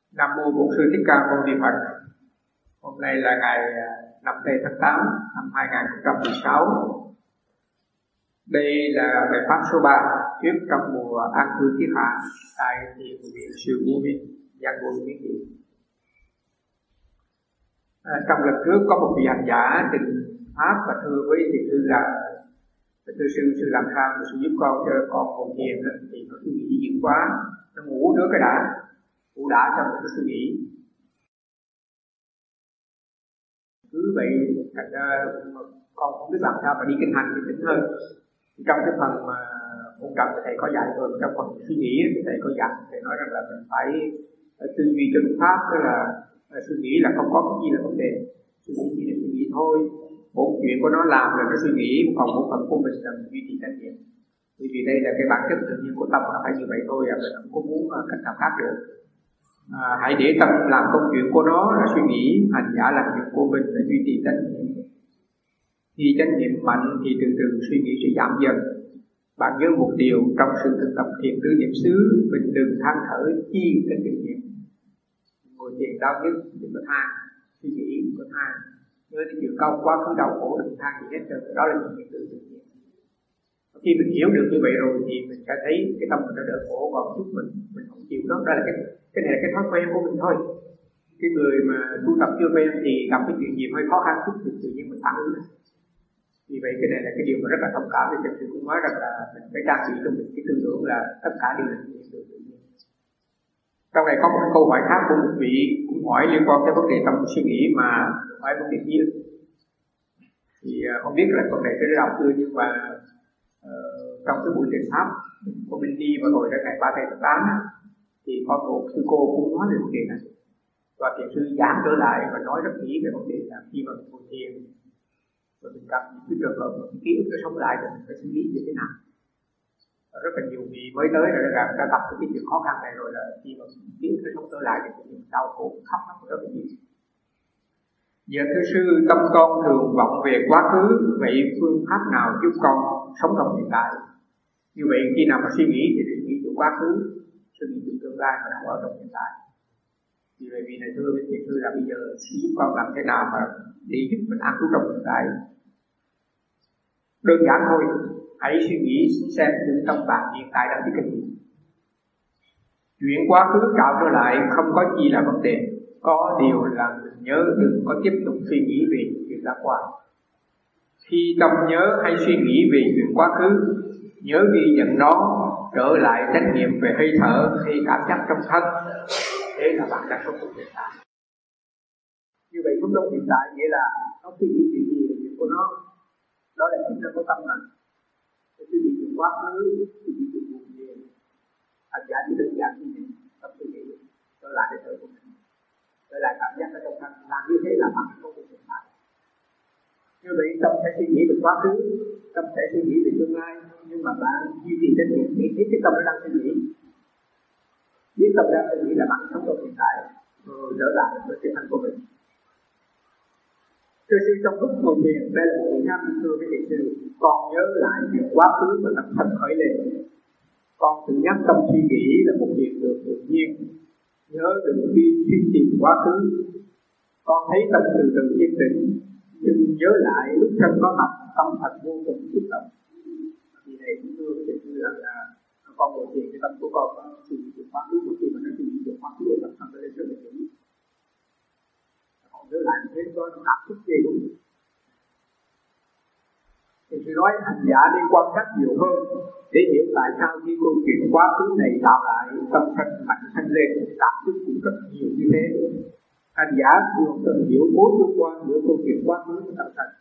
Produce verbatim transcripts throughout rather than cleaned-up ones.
Nam mô Bổn Sư Thích Ca Mâu Ni Phật. Hôm nay là ngày năm tây tháng tám năm hai nghìn không trăm mười sáu. Đây là bài pháp số ba thuyết trong mùa An Cư Kiết Hạ tại Thiền viện Siêu Vô Minh, Giang Quân Miến Điện. À, trong lần trước có một vị hành giả trình pháp và thưa với thiền sư là thưa sư sư làm sao mà sư giúp con cho con ngồi thiền thì nó suy nghĩ dữ quá, nó ngủ trước cái đã, ngủ đã xong rồi nó suy nghĩ. Cứ vậy thành ra con không biết làm sao mà đi kinh hành thì tỉnh hơn. Trong cái phần mà ôn tập thầy có dạy rồi, trong phần suy nghĩ thì thầy có dặn, thầy nói rằng là mình phải tư duy cho đúng pháp, tức là suy nghĩ là không có cái gì là vấn đề, suy nghĩ chỉ là suy nghĩ thôi. Một chuyện của nó làm là nó suy nghĩ, còn một phần của mình là mình duy trì trách nhiệm. Bởi vì đây là cái bản chất tự nhiên của tâm, nó phải như vậy thôi, mình không có muốn cách nào khác được. À, hãy để tâm làm công chuyện của nó là suy nghĩ, hành giả làm chuyện của mình là duy trì trách nhiệm. Khi trách nhiệm mạnh thì từ từ suy nghĩ sẽ giảm dần. Bạn nhớ một điều, trong sự thực tập thiền tứ niệm xứ, mình đừng than thở chi cái kinh nghiệm. Ngồi thiền đau nhất đừng có than, suy nghĩ đừng có than, nhớ đến chuyện cao quá khứ đau khổ đừng than gì hết rồi. Đó là những hiện tượng tự nhiên. Khi mình hiểu được như vậy rồi thì mình sẽ thấy cái tâm mình đã đỡ khổ, còn chút mình mình không chịu đó. Đó là cái cái này là cái thói quen của mình thôi. Cái người mà tu tập chưa quen thì gặp cái chuyện gì hơi khó khăn chút thì tự nhiên mình phản ứng. Vì vậy cái này là cái điều mà rất là thông cảm. Thì Trần Sư cũng nói rằng là mình phải trang bị cho mình cái tư tưởng là tất cả đều là hiện tượng tự nhiên. Trong này có một câu hỏi khác của một vị cũng hỏi liên quan tới vấn đề tâm suy nghĩ mà hỏi vấn đề kia. Thì không biết là câu này sẽ đọc chưa, nhưng mà uh, trong cái buổi truyền pháp của mình đi vào hồi ra ngày ba tây tháng tám thì có một sư cô cũng nói về vấn đề này, và thiền sư giảng trở lại và nói rất kỹ về vấn đề là khi mà mình ngồi thiền và mình gặp những cái trường hợp mà cái ký ức nó sống lại thì mình phải xử lý như thế nào. Và rất là nhiều vị mới tới rồi đã, đã gặp cái chuyện khó khăn này rồi, là khi mà ký ức nó sống trở lại thì mình đau khổ khóc lắm rất là nhiều. Giờ thưa sư, tâm con thường vọng về quá khứ, vậy phương pháp nào giúp con sống trong hiện tại? Như vậy khi nào mà suy nghĩ thì suy nghĩ về quá khứ, suy nghĩ về tương lai mà không ở trong hiện tại. Vì vậy vì này thưa với thiền sư là bây giờ giúp con làm thế nào mà để giúp mình an trú trong hiện tại? Đơn giản thôi, hãy suy nghĩ xem những tâm bạn hiện tại đang biết cái gì. Chuyện quá khứ trạo trở lại không có gì là vấn đề, có điều là mình nhớ đừng có tiếp tục suy nghĩ về chuyện đã qua. Khi tâm nhớ hay suy nghĩ về chuyện quá khứ, nhớ ghi nhận nó, trở lại trách nhiệm về hơi thở hay cảm giác trong thân. Thế là bạn đã sống trong hiện tại. Như vậy sống trong hiện tại nghĩa là nó suy nghĩ chuyện gì là chuyện của nó. Đó là chính là của tâm mình. Suy nghĩ chuyện quá khứ, suy nghĩ chuyện buồn gì, hành giả chỉ đơn giản như vậy, tâm suy nghĩ trở lại hơi thở của mình, trở lại cảm giác ở trong thân. Làm như thế là bạn sống trong hiện tại. Như vậy tâm sẽ suy nghĩ về quá khứ, tâm sẽ suy nghĩ về tương lai, nhưng mà bạn duy trì trách nhiệm để thấy cái tâm nó đang suy nghĩ. Biết tâm đang suy nghĩ là bạn sống trong hiện tại, rồi trở lại với cái thân của mình. Thưa sư, trong lúc ngồi thiền, đây là một nam thưa với thiền sư, con nhớ lại chuyện quá khứ và tâm thân khởi lên. Con tự nhắc tâm suy nghĩ là một hiện tượng tự nhiên, nhớ đừng đi suy tìm quá khứ. Con thấy tâm từ từ yên tĩnh, nhưng nhớ lại lúc thân có mặt, tâm thật vô cùng xúc động. Vì này cũng thưa với thiền sư rằng là con ngồi thiền, cái tâm của con có suy nghĩ chuyện quá khứ, một khi mà nó suy nghĩ chuyện quá khứ, tâm thân nó lên rất là kỹ. Còn nhớ lại thế có nó cảm xúc gì cũng. Thì tôi nói hành giả nên quan sát nhiều hơn để hiểu tại sao khi câu chuyện quá khứ này tạo lại tâm thân mạnh thanh lên, cảm xúc cũng rất nhiều như thế. Hành giả thường cần hiểu mối liên quan giữa câu chuyện quá khứ và tâm thân.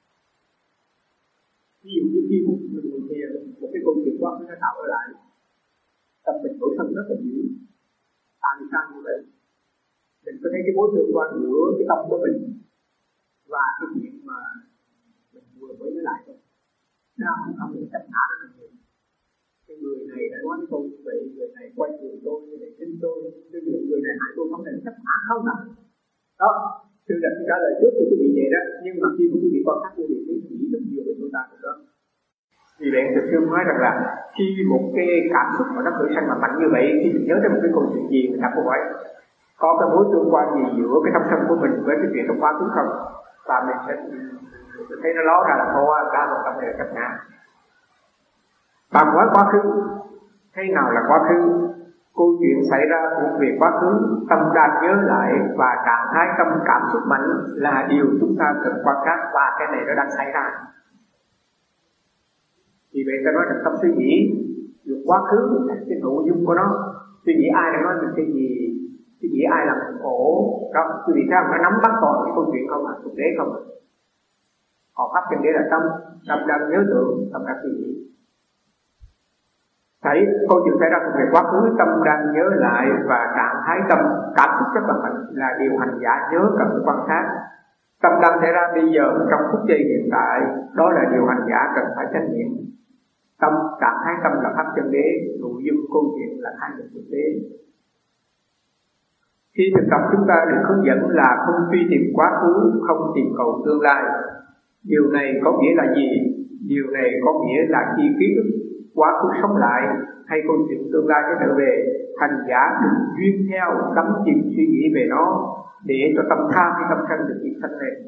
Ví dụ như khi mình ngồi thiền, một cái câu chuyện quá khứ nó tạo lại, tâm mình nổi thân rất là dữ. Tại sao như vậy? Mình có thấy cái mối liên quan giữa cái tâm của mình và cái chuyện mà mình vừa mới nói lại thôi. Nào không không mình chấp ngã rất là nhiều. Cái người này đã nói với tôi như vậy, người này quay người tôi, người này tin tôi, cái người này hại tôi, không thể chấp ngã không nào. Đó, sư đặt trả lời trước cho quý vị vậy đó, nhưng mà khi mà quý vị quan sát quý vị thấy nghĩ rất nhiều về chúng ta rồi đó. Vì vậy thực sư nói rằng là khi một cái cảm xúc mà nó khởi sanh mà mạnh như vậy, khi mình nhớ tới một cái câu chuyện gì mình đặt câu hỏi, có cái mối tương quan gì giữa cái thâm sân của mình với cái chuyện trong quá khứ không, và mình sẽ thấy nó ló ra là thôi ra một tâm này chấp ngã. Bạn nói quá khứ, thế nào là quá khứ? Câu chuyện xảy ra của việc quá khứ, tâm đang nhớ lại và trạng thái tâm cảm xúc mạnh là điều chúng ta cần quan sát, và cái này nó đang xảy ra. Vì vậy ta nói rằng tâm suy nghĩ được quá khứ, cái nội dung của nó, suy nghĩ ai đang nói mình cái gì, suy nghĩ ai làm mình khổ, đó, quý vị thấy nó nắm bắt toàn cái câu chuyện không à, thực tế không à. Họ phát hiện đấy là tâm, tâm đang nhớ tưởng, tâm đang suy nghĩ. Thấy câu chuyện xảy ra thuộc về quá khứ, tâm đang nhớ lại và trạng thái tâm cảm xúc rất là mạnh là điều hành giả nhớ cần quan sát. Tâm đang xảy ra bây giờ trong phút giây hiện tại, đó là điều hành giả cần phải trách nhiệm. Tâm, trạng thái tâm là pháp chân đế, nội dung câu chuyện là hai thực tế. Khi thực tập chúng ta được hướng dẫn là không truy tìm quá khứ, không tìm cầu tương lai. Điều này có nghĩa là gì? Điều này có nghĩa là khi ký ức quá khứ sống lại hay câu chuyện tương lai sẽ trở về, hành giả đừng duyên theo đắm chìm suy nghĩ về nó để cho tâm tham hay tâm sân được diệt sanh lên.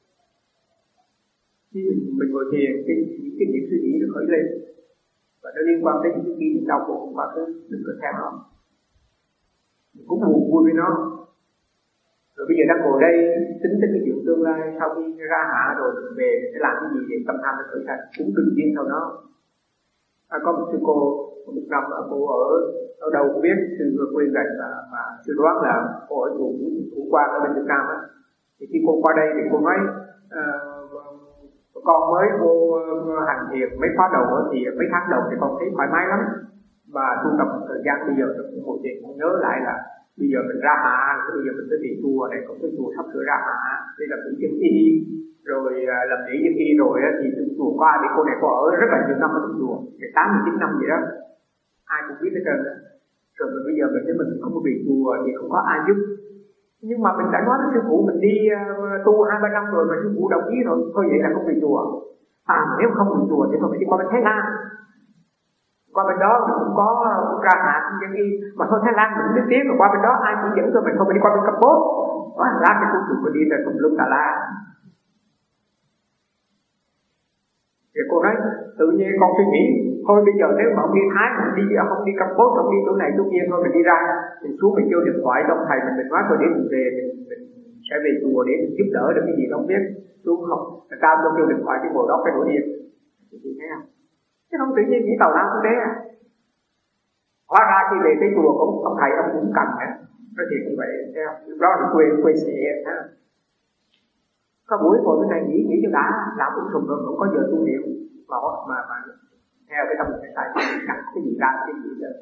Khi mình, mình ngồi thiền, cái những cái những suy nghĩ nó khởi lên và nó liên quan đến những kỷ niệm đau khổ quá khứ, đừng có theo nó. Mình cũng buồn vui với nó. Rồi bây giờ đang ngồi đây tính tới cái chuyện tương lai, sau khi ra hạ rồi về sẽ làm cái gì để tâm tham nó khởi lên, cũng đừng duyên theo nó. À, có một sư cô một năm cô ở ở đâu cũng biết, sư vừa quên rồi mà, mà sư đoán là cô ở thủ thủ quan ở bên Việt Nam á. Thì khi cô qua đây thì cô nói uh, con mới vô hành thiền mấy khóa đầu ở thì mấy tháng đầu thì con thấy thoải mái lắm, và tu tập một thời gian bây giờ cũng ngồi thiền cũng nhớ lại là bây giờ mình ra hạ, bây giờ mình tới vị chùa này, có cái chùa sắp sửa ra hạ, đây là tự chân y rồi làm lễ dân y rồi thì trong chùa qua thì cô này có ở rất là nhiều năm ở trong chùa, tám mươi chín năm vậy đó, ai cũng biết hết trơn. Rồi mình bây giờ mình thấy mình không có bị chùa thì không có ai giúp, nhưng mà mình đã nói với sư phụ mình đi uh, tu hai ba năm rồi mà sư phụ đồng ý rồi, thôi vậy là không bị chùa. À nếu không bị chùa thì tôi phải đi qua bên Thái Lan, qua bên đó mình cũng có ra hạ dân y, mà thôi Thái Lan mình biết tiếng rồi, qua bên đó ai chỉ dẫn cho mình, không phải đi qua bên Campuchia, đó ra cái cuộc mình đi về cùng lúc Đà La. Thì cô nói tự nhiên con suy nghĩ thôi bây giờ nếu mà ông đi Thái, mình đi không đi Campuchia, không đi chỗ này chỗ kia, thôi mình đi ra, mình xuống mình kêu điện thoại cho ông thầy mình, mình nói thôi để mình về, mình, mình sẽ về chùa để mình giúp đỡ được cái gì không biết, xuống không, người ta cho kêu điện thoại cái ngồi đó cái nổi điên, thì thấy không? Chứ không tự nhiên nghĩ tàu lao cũng thế à. Hóa ra khi về tới chùa cũng ông thầy ông cũng cần nữa, nói chuyện như vậy, thấy không? Lúc đó là quê quê xệ, thấy không? Có buổi ngồi bên này nghĩ nghĩ cho đã, làm cũng sùng rồi cũng có giờ tu niệm mà mà mà theo cái tâm cái sai cắt cái gì ra cái gì đó.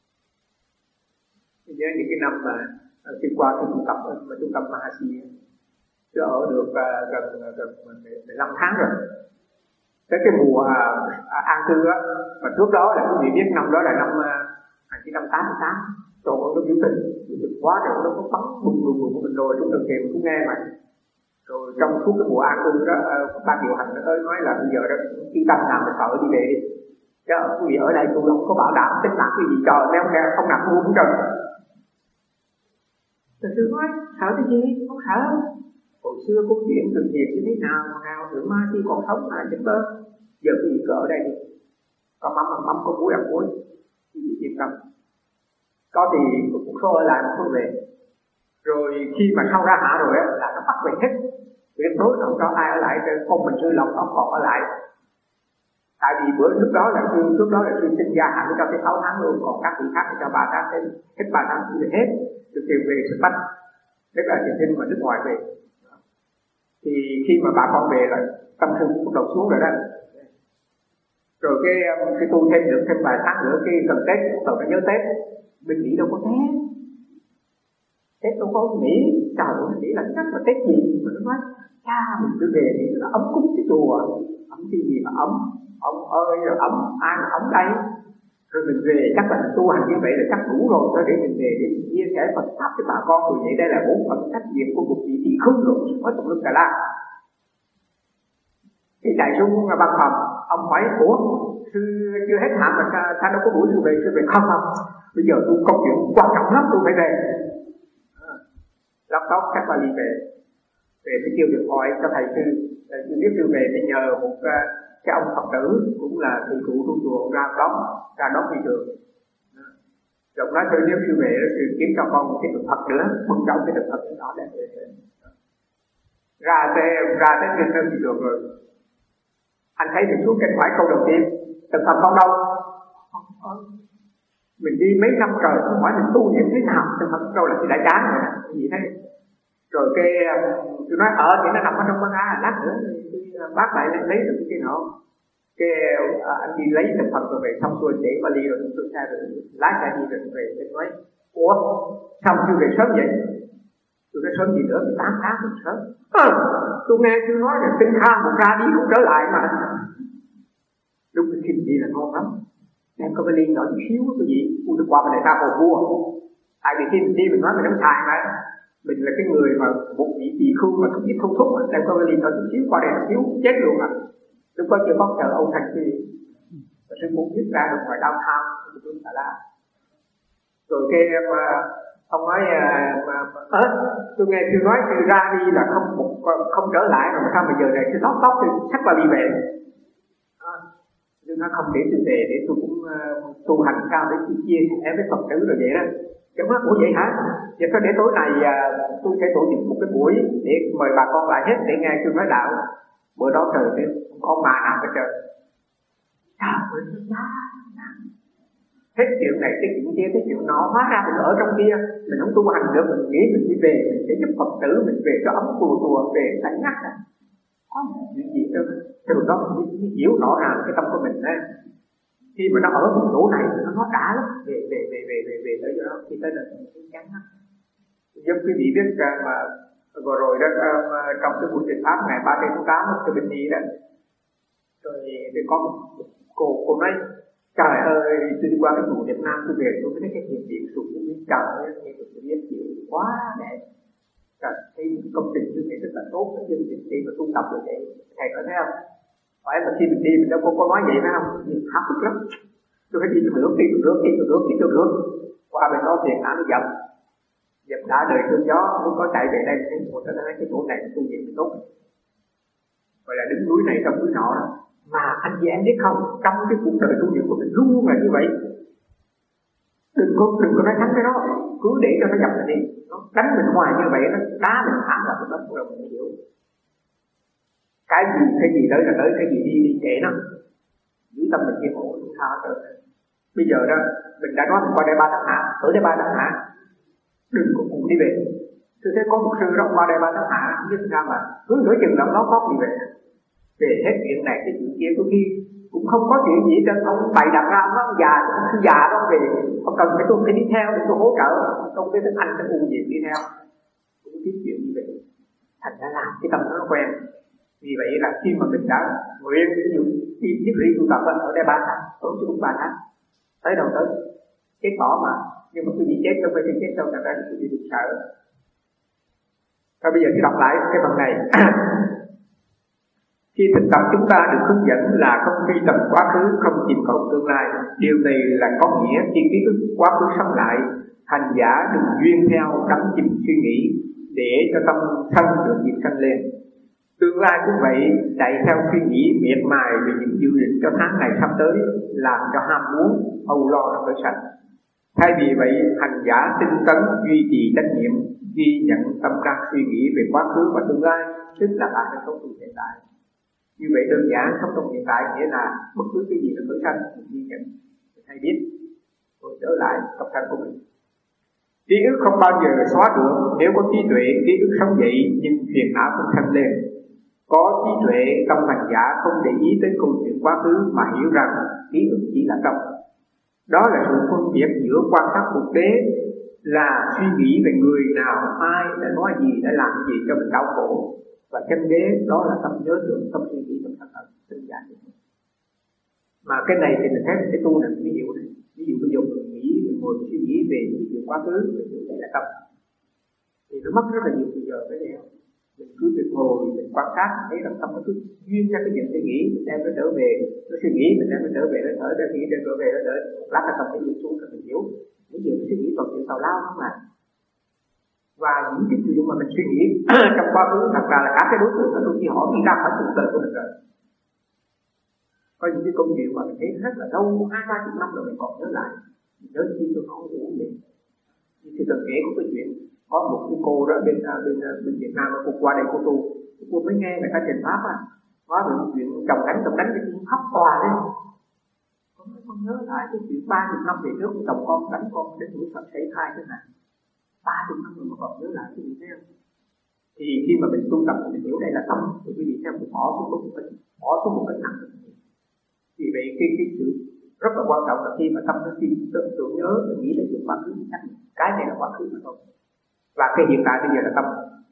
Tôi nhớ những cái năm mà khi qua cái trung tâm ở trung tâm Mahasi, tôi ở được uh, gần gần mười lăm tháng rồi. Tới cái mùa uh, an cư á, mà trước đó là quý vị biết năm đó là năm một chín tám tám, rồi nó biểu tình, biểu tình quá rồi nó có bắn bùng bùng bùng của mình rồi trong đường kèm cũng nghe mà. Rồi trong suốt cái mùa an cư đó, uh, ban điều hành nó tới nói là bây giờ đó yên tâm làm cái sợ đi về đi, chứ quý vị ở đây tôi không có bảo đảm tính mạng cái gì, trời leo nghe không nằm mua cũng trơn. Rồi sư nói sợ cái gì, không sợ. Hồi xưa câu chuyện từ thiệt như thế nào mà nào thượng ma khi còn sống mà chết bơ, giờ cái gì cứ ở đây đi, có mắm ăn mắm, có muối ăn muối, thì yên tâm. Có thì một số ở lại, một số về. Rồi khi mà sau ra hạ rồi á là nó bắt về hết, tuyệt đối không cho ai ở lại, con mình sư lòng nó còn ở lại. Tại vì bữa trước đó là sư trước đó là sư sinh gia hạn cho tới sáu tháng luôn, còn các vị khác thì cho ba tháng thêm, hết ba tháng thì hết, được tiền về sự bắt, tức là tiền thêm mà nước ngoài về. Thì khi mà bà con về là tâm sư cũng bắt đầu xuống rồi đó. Rồi cái cái tu thêm được thêm vài tháng nữa, cái gần Tết bắt đầu nó nhớ Tết, mình nghĩ đâu có Tết, Tết đâu có Mỹ, trời ơi nghĩ là chắc là Tết gì, mà nó nói cha mình cứ về thì là ấm cúng cái chùa, ấm cái gì mà ấm, ông ơi rồi ấm ai mà ấm đây, rồi mình về chắc là tu hành như vậy là chắc đủ rồi, thôi để mình về để mình chia sẻ Phật pháp với bà con, rồi vậy đây là bốn phần trách nhiệm của một vị tỳ khưu rồi mới tụng lực Đà La. Thì chạy xuống văn phòng, ông hỏi ủa sư chưa hết hạn mà sao, sao đâu có buổi sư về, sư về không không, bây giờ tôi công chuyện quan trọng lắm tôi phải về. lót tóc các vali về về mới kêu được hỏi cho thầy sư. Thầy sư biết sư về để nhờ một uh, cái ông Phật tử cũng là thầy cụ tu chùa ra đón ra đón thị trường. Rồi nói thôi nếu sư về đó sư kiếm cho con một cái tượng Phật nữa, bưng trong cái tượng Phật đó để ra tới ra tới trên thân thị trường rồi. Anh thấy mình xuống kênh hỏi câu đầu tiên, tượng Phật con đâu? Mình đi mấy năm trời không hỏi mình tu như thế nào, tượng Phật đâu là thì đã chán rồi, cái gì thế? Rồi cái tôi nói ở thì nó nằm ở trong băng á, lát nữa bác lại lấy được cái nọ. Cái à, anh đi lấy thực phẩm rồi về xong xuôi để vali rồi tôi xe rồi lái xe đi rồi về tôi nói ủa sao chưa về sớm vậy? Tôi nói sớm gì nữa thì tám tháng rồi sớm. À, tôi nghe chưa nói là tinh tha một ra đi cũng trở lại mà. Lúc khi mình đi là ngon lắm. Em có vali nhỏ chút xíu cái gì, tôi được qua bên này ta còn mua. Tại vì khi mình đi mình nói mình không xài mà. Mình là cái người mà một vị tỳ khưu mà không biết không thúc mà em có vali nhỏ chút xíu qua đây một xíu chết luôn à. Lúc đó chưa có chờ ông thành gì và sư cũng viết ra được ngoài đau thao tôi phải là rồi cái mà ông nói mà ớ tôi nghe sư nói sư ra đi là không một không trở lại rồi mà sao mà giờ này sư lót tóc thì chắc là đi về à, sư nói không để sư về để tôi cũng uh, tu hành sao để tôi chia sẻ với Phật tử rồi vậy đó. Chẳng nói ủa vậy hả? Vậy thôi để tối này uh, tôi sẽ tổ chức một cái buổi để mời bà con lại hết để nghe sư nói đạo. Bữa đó trời thế có ma nào hết trời. Trời ơi nó hết chuyện này cái chuyện kia cái chuyện nọ, hóa ra mình ở trong kia mình không tu hành được, mình nghĩ mình đi về mình sẽ giúp Phật tử mình về cho ấm tùa tùa về đánh nhắc này có một chuyện gì đâu. Từ đó mình hiểu rõ ràng cái tâm của mình đấy. Khi mà nó ở một chỗ này nó nó đã lắm về về về về về về tới đó thì tới là mình chán lắm. Giống quý vị biết mà vừa rồi đó trong cái buổi trình pháp ngày ba mươi tháng tám ở Bình Nhi đó, rồi để có một cô cô nói trời ơi tôi đi qua cái chùa Việt Nam tôi về tôi thấy cái hiện điện sụp như trời ơi nghe tôi biết chịu quá đẹp. Trời thấy công trình như vậy rất là tốt cái dân trình đi mà tu tập rồi vậy thầy có thấy không? Phải là khi mình đi mình đâu có có nói vậy phải không? Nhìn hấp thức lắm. Tôi phải đi từ nước đi từ nước đi từ nước đi từ nước qua bên đó thiền án nó dập dập đã đời cơn gió lúc có chạy về đây thấy một cái cái chỗ này tu viện tốt gọi là đứng núi này trong núi nọ đó. Mà anh chị em biết không, trong cái cuộc đời tu viện của mình luôn luôn là như vậy. Đừng có đừng có nói thắng cái đó, cứ để cho nó dập mình đi, nó đánh mình hoài như vậy nó đá mình thẳng là cái đó của mình hiểu. Cái gì cái gì tới là tới, cái gì đi đi kệ nó, giữ tâm mình yên ổn không sao hết. Bây giờ đó mình đã nói mình qua đây ba tháng hạ, ở đây ba tháng hạ, đừng có cùng đi về. Tôi thấy có một sư đó qua đây ba tháng hạ, không biết sao mà cứ nửa chừng lắm nó khóc đi về. Về hết chuyện này cái chuyện kia có khi cũng không có chuyện gì cho ông bày đặt ra ông nói ông già ông sư già đó về ông cần phải tôi phải đi theo để tôi hỗ trợ không biết anh sẽ u gì đi theo cũng biết chuyện như vậy thành ra làm cái tâm nó quen. Vì vậy là khi mà mình đã nguyện ví dụ đi tiếp đi tu tập ở đây ba tháng ở chứ cũng ba tháng tới đầu tới chết bỏ mà nhưng mà tôi bị chết không phải chết đâu thành ra tôi bị được sợ. Và bây giờ tôi đọc lại cái phần này. Khi thực tập chúng ta được hướng dẫn là không truy tầm quá khứ, không tìm cầu tương lai. Điều này là có nghĩa khi ký ức quá khứ sống lại, hành giả đừng duyên theo đắm chìm suy nghĩ để cho tâm thân được dịp sanh lên. Tương lai cũng vậy, chạy theo suy nghĩ miệt mài về những dự định cho tháng ngày sắp tới, làm cho ham muốn, âu lo trong đời sạch. Thay vì vậy, hành giả tinh tấn duy trì trách nhiệm, ghi nhận tâm trạng suy nghĩ về quá khứ và tương lai, tức là bạn sẽ sống trong hiện tại. Như vậy đơn giản sống trong hiện tại nghĩa là bất cứ cái gì nó khởi sanh mình ghi nhận, mình hay biết, rồi trở lại tập thân của mình. Ký ức không bao giờ xóa được, nếu có trí tuệ ký ức sống dậy nhưng phiền não không sanh lên. Có trí tuệ tâm hành giả không để ý tới câu chuyện quá khứ mà hiểu rằng ký ức chỉ là tâm. Đó là sự phân biệt giữa quan sát thực tế là suy nghĩ về người nào, ai đã nói gì, đã làm gì cho mình đau khổ, và chân đế đó là tâm nhớ tưởng, tâm suy nghĩ, tâm thật thật đơn giản. Mà cái này thì mình thấy mình cái tu này ví dụ này, ví dụ bây giờ mình nghĩ, mình ngồi suy nghĩ về cái chuyện quá khứ, về chuyện này là tâm, thì nó mất rất là nhiều thời giờ cái này không? Mình cứ việc ngồi, mình quan sát, thấy là tâm nó cứ duyên ra cái chuyện suy nghĩ, mình đem nó trở về, nó suy nghĩ, mình đem nó trở về, nó thở ra, nghĩ ra trở về, nó đợi một lát là tâm phải nhìn xuống rồi mình hiểu. Bây giờ nó suy nghĩ toàn chuyện tào lao không mà. Và những cái chuyện mà mình suy nghĩ trong quá khứ thật ra là các cái đối tượng đó đôi khi họ đi ra khỏi cuộc đời của mình rồi. Có những cái câu chuyện mà mình thấy rất là lâu, hai ba chục năm rồi mình còn nhớ lại, mình nhớ chi tôi không ngủ vậy. Thì từng kể có cái chuyện có một cái cô đó bên bên bên Việt Nam, cô qua đây cô tu, cô mới nghe người ta trình pháp á, nói về một chuyện chồng đánh chồng đánh cái chuyện khóc òa đấy. Con nói con nhớ lại cái chuyện ba chục năm về trước chồng con đánh con đến tuổi Phật xảy thai thế này, ba chục năm rồi mà còn nhớ lại cái gì thế không? Thì khi mà mình tu tập mình hiểu đây là tâm, thì quý vị xem mình bỏ xuống một cái bỏ xuống một cái nặng. Vì vậy cái cái sự rất là quan trọng là khi mà tâm nó suy tưởng nhớ thì nghĩ đến chuyện quá khứ, cái này là quá khứ mà thôi. Và cái hiện tại bây giờ là tâm.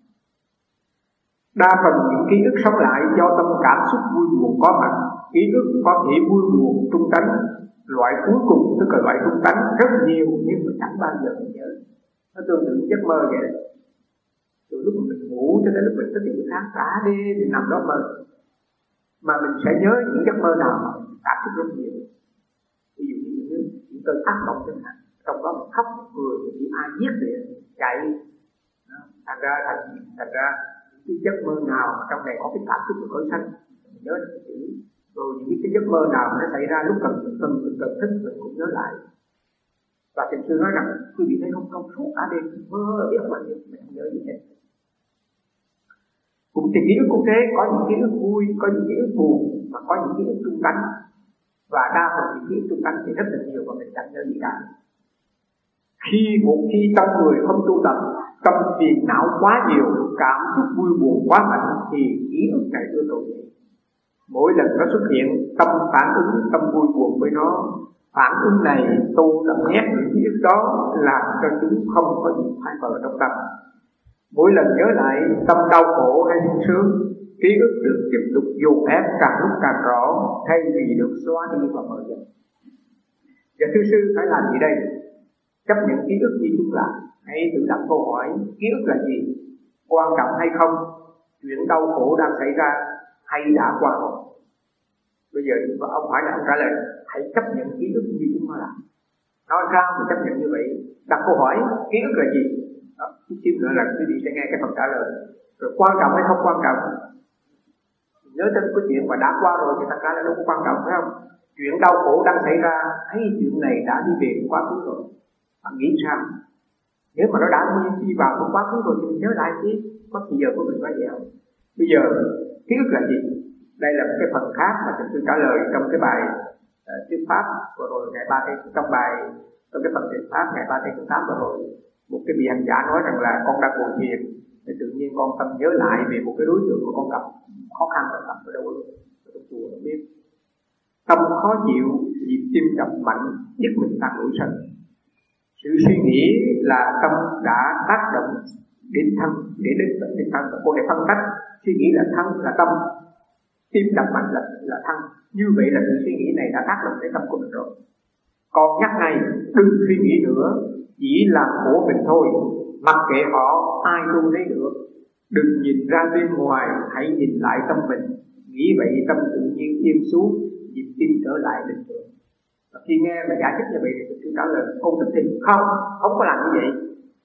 Đa phần những ký ức sống lại do tâm cảm xúc vui buồn có mặt. Ký ức có thể vui buồn trung tánh, loại cuối cùng tức là loại trung tánh rất nhiều nhưng mà chẳng bao giờ mình nhớ. Nó tương tự giấc mơ vậy đấy. Từ lúc mình ngủ cho đến lúc mình tới buổi sáng cả đêm mình nằm đó mơ, mà mình sẽ nhớ những giấc mơ nào mà mình cảm xúc rất nhiều. Ví dụ như những những cơn ác mộng chẳng hạn, trong đó mình khóc một người thì bị ai giết vậy chạy, thành ra thành thành ra cái giấc mơ nào mà trong này có cái cảm xúc của khởi sanh mình nhớ được cái chữ, rồi những cái giấc mơ nào mà nó xảy ra lúc cần cần cần, cần thích mình cũng nhớ lại. Và Thiền sư nói rằng quý vị thấy không, không suốt cả đêm mơ biết mà mình không nhớ gì hết. Cũng thì ký ức cũng thế, có những ký ức vui, có những ký ức buồn, mà có những ký ức trung tánh. Và đa phần những ký ức trung tánh thì rất là nhiều và mình chẳng nhớ gì cả. Khi một khi trong người không tu tập, tâm phiền não quá nhiều, cảm xúc vui buồn quá mạnh thì ký ức này đưa tội vậy. Mỗi lần nó xuất hiện, tâm phản ứng, tâm vui buồn với nó. Phản ứng này tu đã nhét những ký ức đó làm cho chúng không có gì phai mờ trong tâm. Mỗi lần nhớ lại tâm đau khổ hay sung sướng, ký ức được tiếp tục dồn ép càng lúc càng rõ thay vì được xóa đi và mờ dần. Và thư sư phải làm gì đây? Chấp nhận ký ức như chúng là, hãy tự đặt câu hỏi ký ức là gì, quan trọng hay không, chuyện đau khổ đang xảy ra hay đã qua rồi. Bây giờ ông hỏi là ông trả lời hãy chấp nhận ký ức như chúng nó là. Nói sao thì chấp nhận như vậy? Đặt câu hỏi ký ức là gì? Đó, chút xíu nữa là quý vị sẽ nghe cái phần trả lời. Rồi quan trọng hay không quan trọng? Nhớ tới cái chuyện mà đã qua rồi thì thật ra là đâu có quan trọng, phải không? Chuyện đau khổ đang xảy ra hay chuyện này đã đi về quá khứ rồi? Bạn nghĩ sao? Nếu mà nó đã đi, đi vào trong quá khứ rồi thì mình nhớ lại chứ có thì giờ của mình phải vậy không? Bây giờ ký ức là gì? Đây là một cái phần khác mà tôi trả lời trong cái bài uh, thuyết pháp vừa rồi ngày ba tháng trong bài trong cái phần thuyết pháp ngày ba tháng tám vừa rồi, một cái vị hành giả nói rằng là con đang ngồi thiền thì tự nhiên con tâm nhớ lại về một cái đối tượng của con gặp khó khăn ở gặp ở đâu ở trong chùa không biết, tâm khó chịu, nhịp tim đập mạnh, nhất mình tăng nổi sân. Sự suy nghĩ là tâm đã tác động đến thân, để đến đến thân. Cô để phân tách suy nghĩ là thân là tâm, tim đập mạnh là là thân. Như vậy là sự suy nghĩ này đã tác động đến tâm của mình rồi. Còn nhắc này đừng suy nghĩ nữa, chỉ làm khổ mình thôi, mặc kệ họ ai tu đấy được. Đừng nhìn ra bên ngoài, hãy nhìn lại tâm mình. Nghĩ vậy tâm tự nhiên yên xuống, nhịp tim trở lại bình thường. Và khi nghe mà giải thích như vậy thì tôi trả lời con thích thì không, không có làm như vậy.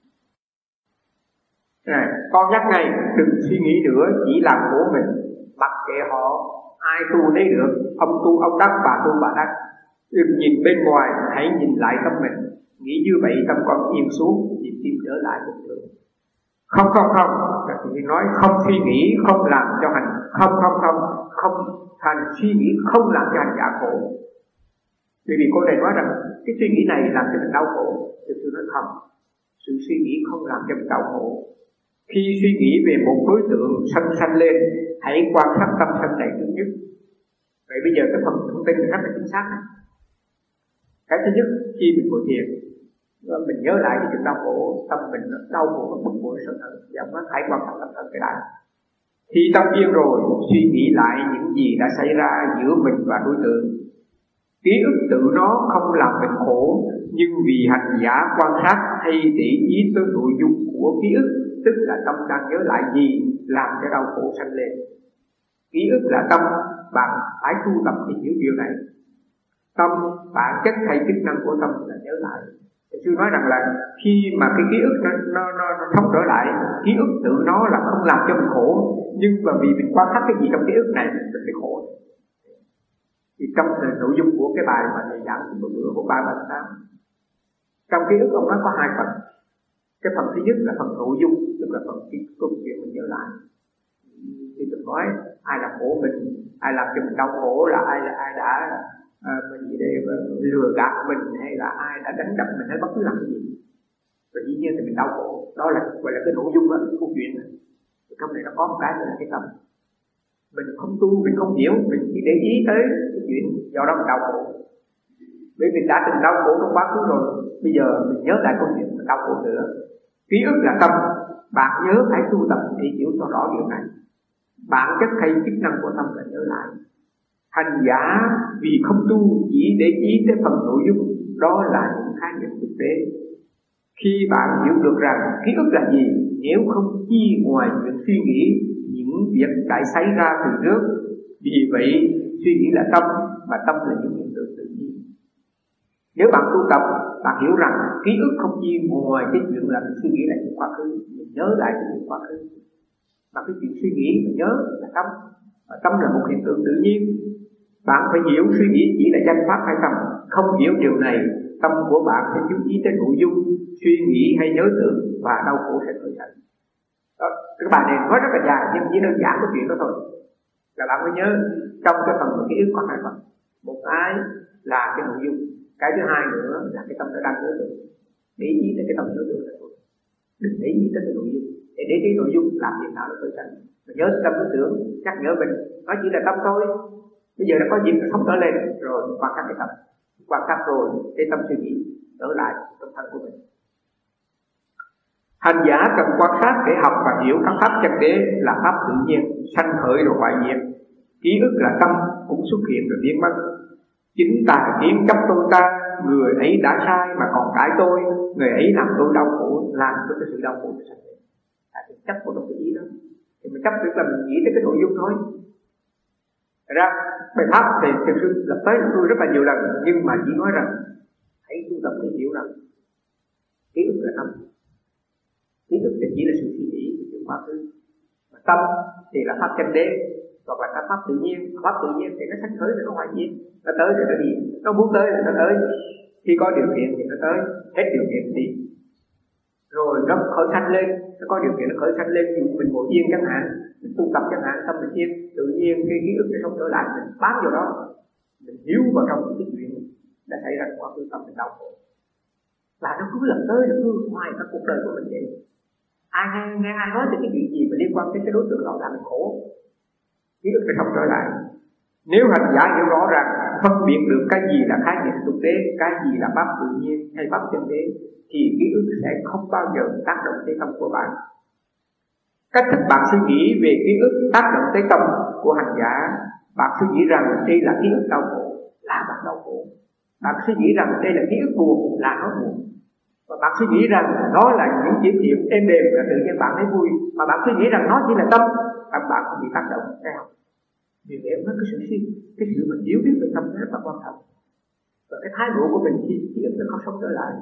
Này, con nhắc ngay đừng suy nghĩ nữa, chỉ làm khổ mình, mặc kệ họ ai tu đấy được. Ông tu ông đắc, bà tu bà đắc. Đừng nhìn bên ngoài, hãy nhìn lại tâm mình. Nghĩ như vậy tâm con yên xuống, nhịp tim trở lại bình thường. Không không không, thì nói không suy nghĩ, không làm cho hành, không không không, không thành suy nghĩ, không làm cho hành giả khổ. Bởi vì cô này nói rằng cái suy nghĩ này làm cho mình đau khổ, thì tôi nói không, sự suy nghĩ không làm cho mình đau khổ. Khi suy nghĩ về một đối tượng sanh sanh lên, hãy quan sát tâm sanh này thứ nhất. Vậy bây giờ cái phần thông tin rất là chính xác này. Cái thứ nhất, khi mình ngồi thiền, mình nhớ lại cái chuyện đau khổ, tâm mình nó đau khổ, nó bực bội sân hận, và nó hãy quan sát tâm sanh cái đại. Khi tâm yên rồi, suy nghĩ lại những gì đã xảy ra giữa mình và đối tượng. Ký ức tự nó không làm mình khổ, nhưng vì hành giả quan sát hay để ý tới nội dung của ký ức, tức là tâm đang nhớ lại gì làm cho đau khổ sanh lên. Ký ức là tâm, bạn phải tu tập để hiểu điều này. Tâm, bản chất hay chức năng của tâm là nhớ lại. Sư nói rằng là khi mà cái ký ức nó, nó, nó, nó sống trở lại ký ức tự nó là không làm cho mình khổ, nhưng mà vì mình quan sát cái gì trong ký ức này mình phải khổ. Thì trong nội dung của cái bài mà thầy giảng bữa bữa hôm ba lần tám, trong ký ức ông nói có hai phần. Cái phần thứ nhất là phần nội dung, tức là phần cái câu chuyện mình nhớ lại. Thì tôi nói ai làm khổ mình, ai làm cho mình đau khổ, là ai là ai đã à, mình gì đây lừa gạt mình, hay là ai đã đánh đập mình, hay bất cứ làm cái gì. Rồi dĩ nhiên thì mình đau khổ, đó là gọi là cái nội dung đó, cái câu chuyện này. Trong này nó có một cái là cái tâm. Mình không tu, mình không hiểu, mình chỉ để ý tới cái chuyện, do đó mình đau khổ. Bởi vì đã từng đau khổ trong quá khứ rồi, bây giờ mình nhớ lại câu chuyện mình đau khổ nữa. Ký ức là tâm, bạn nhớ phải tu tập để hiểu cho rõ điều này. Bản chất hay chức năng của tâm là nhớ lại. Hành giả vì không tu chỉ để ý tới phần nội dung, đó là những khái niệm thực tế. Khi bạn hiểu được rằng ký ức là gì, nếu không chi ngoài chuyện suy nghĩ những việc đã xảy ra từ trước. Vì vậy suy nghĩ là tâm, và tâm là những hiện tượng tự nhiên. Nếu bạn tu tập, bạn hiểu rằng ký ức không chi ngoài cái chuyện là mình suy nghĩ lại chuyện quá khứ, mình nhớ lại cái chuyện quá khứ. Và cái chuyện suy nghĩ mình nhớ là tâm, và tâm là một hiện tượng tự nhiên. Bạn phải hiểu suy nghĩ chỉ là danh pháp hay tâm. Không hiểu điều này, tâm của bạn sẽ chú ý tới nội dung, suy nghĩ hay nhớ tưởng, và đau khổ sẽ khởi thành. Đó, cái bài này nói rất là dài, nhưng chỉ đơn giản cái chuyện đó thôi. Là bạn phải nhớ trong cái phần ký ức có hai phần. Một cái là cái nội dung, cái thứ hai nữa là cái tâm nó đang nhớ tưởng. Để ý tới cái tâm nhớ tưởng là thôi. Đừng để ý tới cái nội dung. Để để cái nội dung làm gì nào nó khởi thành. Mà nhớ tâm nhớ tưởng, chắc nhớ mình, nó chỉ là tâm thôi. Bây giờ nó có dịp nó sống trở lên, rồi quan sát cái tâm. Quan sát rồi, cái tâm suy nghĩ trở lại trong thân của mình. Hành giả cần quan sát để học và hiểu các pháp chân đế là pháp tự nhiên, sanh khởi rồi hoại diệt. Ký ức là tâm, cũng xuất hiện rồi biến mất. Chính tà kiến chấp tôi ta, người ấy đã sai mà còn cãi tôi, người ấy làm tôi đau khổ, làm cho cái sự đau khổ nó sanh lên. Tại vì chấp của trong cái ý đó, thì mình chấp tức là mình nghĩ tới cái nội dung thôi. Thật ra bài pháp thì thực sự lập tới tôi rất là nhiều lần, nhưng mà chỉ nói rằng hãy tu tập để hiểu rằng ký ức là tâm. Ký ức thì chỉ là sự suy nghĩ của chuyện quá khứ, mà tâm thì là pháp chân đế, hoặc là các pháp tự nhiên. Pháp tự nhiên thì nó sanh khởi thì nó hoại diệt, nó tới thì nó đi, nó muốn tới thì nó tới. Khi có điều kiện thì nó tới, hết điều kiện thì rồi nó khởi sanh lên, nó có điều kiện nó khởi sanh lên. Như mình ngồi yên chẳng hạn, mình tu tập chẳng hạn, tâm mình yên, tự nhiên cái ký ức nó không trở lại, mình bám vào đó, mình hiểu vào trong cái chuyện đã xảy ra quá khứ, tâm mình đau khổ, và nó cứ lần tới, nó cứ hoài cả cuộc đời của mình vậy. Ai nghe, nghe ai nói tới cái chuyện gì mà liên quan đến cái đối tượng đó là mình khổ, ký ức nó không trở lại. Nếu hành giả hiểu rõ rằng phân biệt được cái gì là khái niệm thực tế, cái gì là pháp tự nhiên hay pháp chân đế, thì ký ức sẽ không bao giờ tác động tới tâm của bạn. Cách thức bạn suy nghĩ về ký ức tác động tới tâm của hành giả, bạn suy nghĩ rằng đây là ký ức đau khổ, là bạn đau khổ. Bạn suy nghĩ rằng đây là ký ức buồn, là nó buồn. Và bạn suy nghĩ rằng nó là những chuyện chuyện êm đềm, là tự nhiên bạn thấy vui. Mà bạn suy nghĩ rằng nó chỉ là tâm, và bạn không bị tác động. Thấy không? Điều đấy nó cái sự suy, cái sự mình hiểu biết về tâm rất là quan trọng. Và cái thái độ của mình khi ký ức nó không sống trở lại.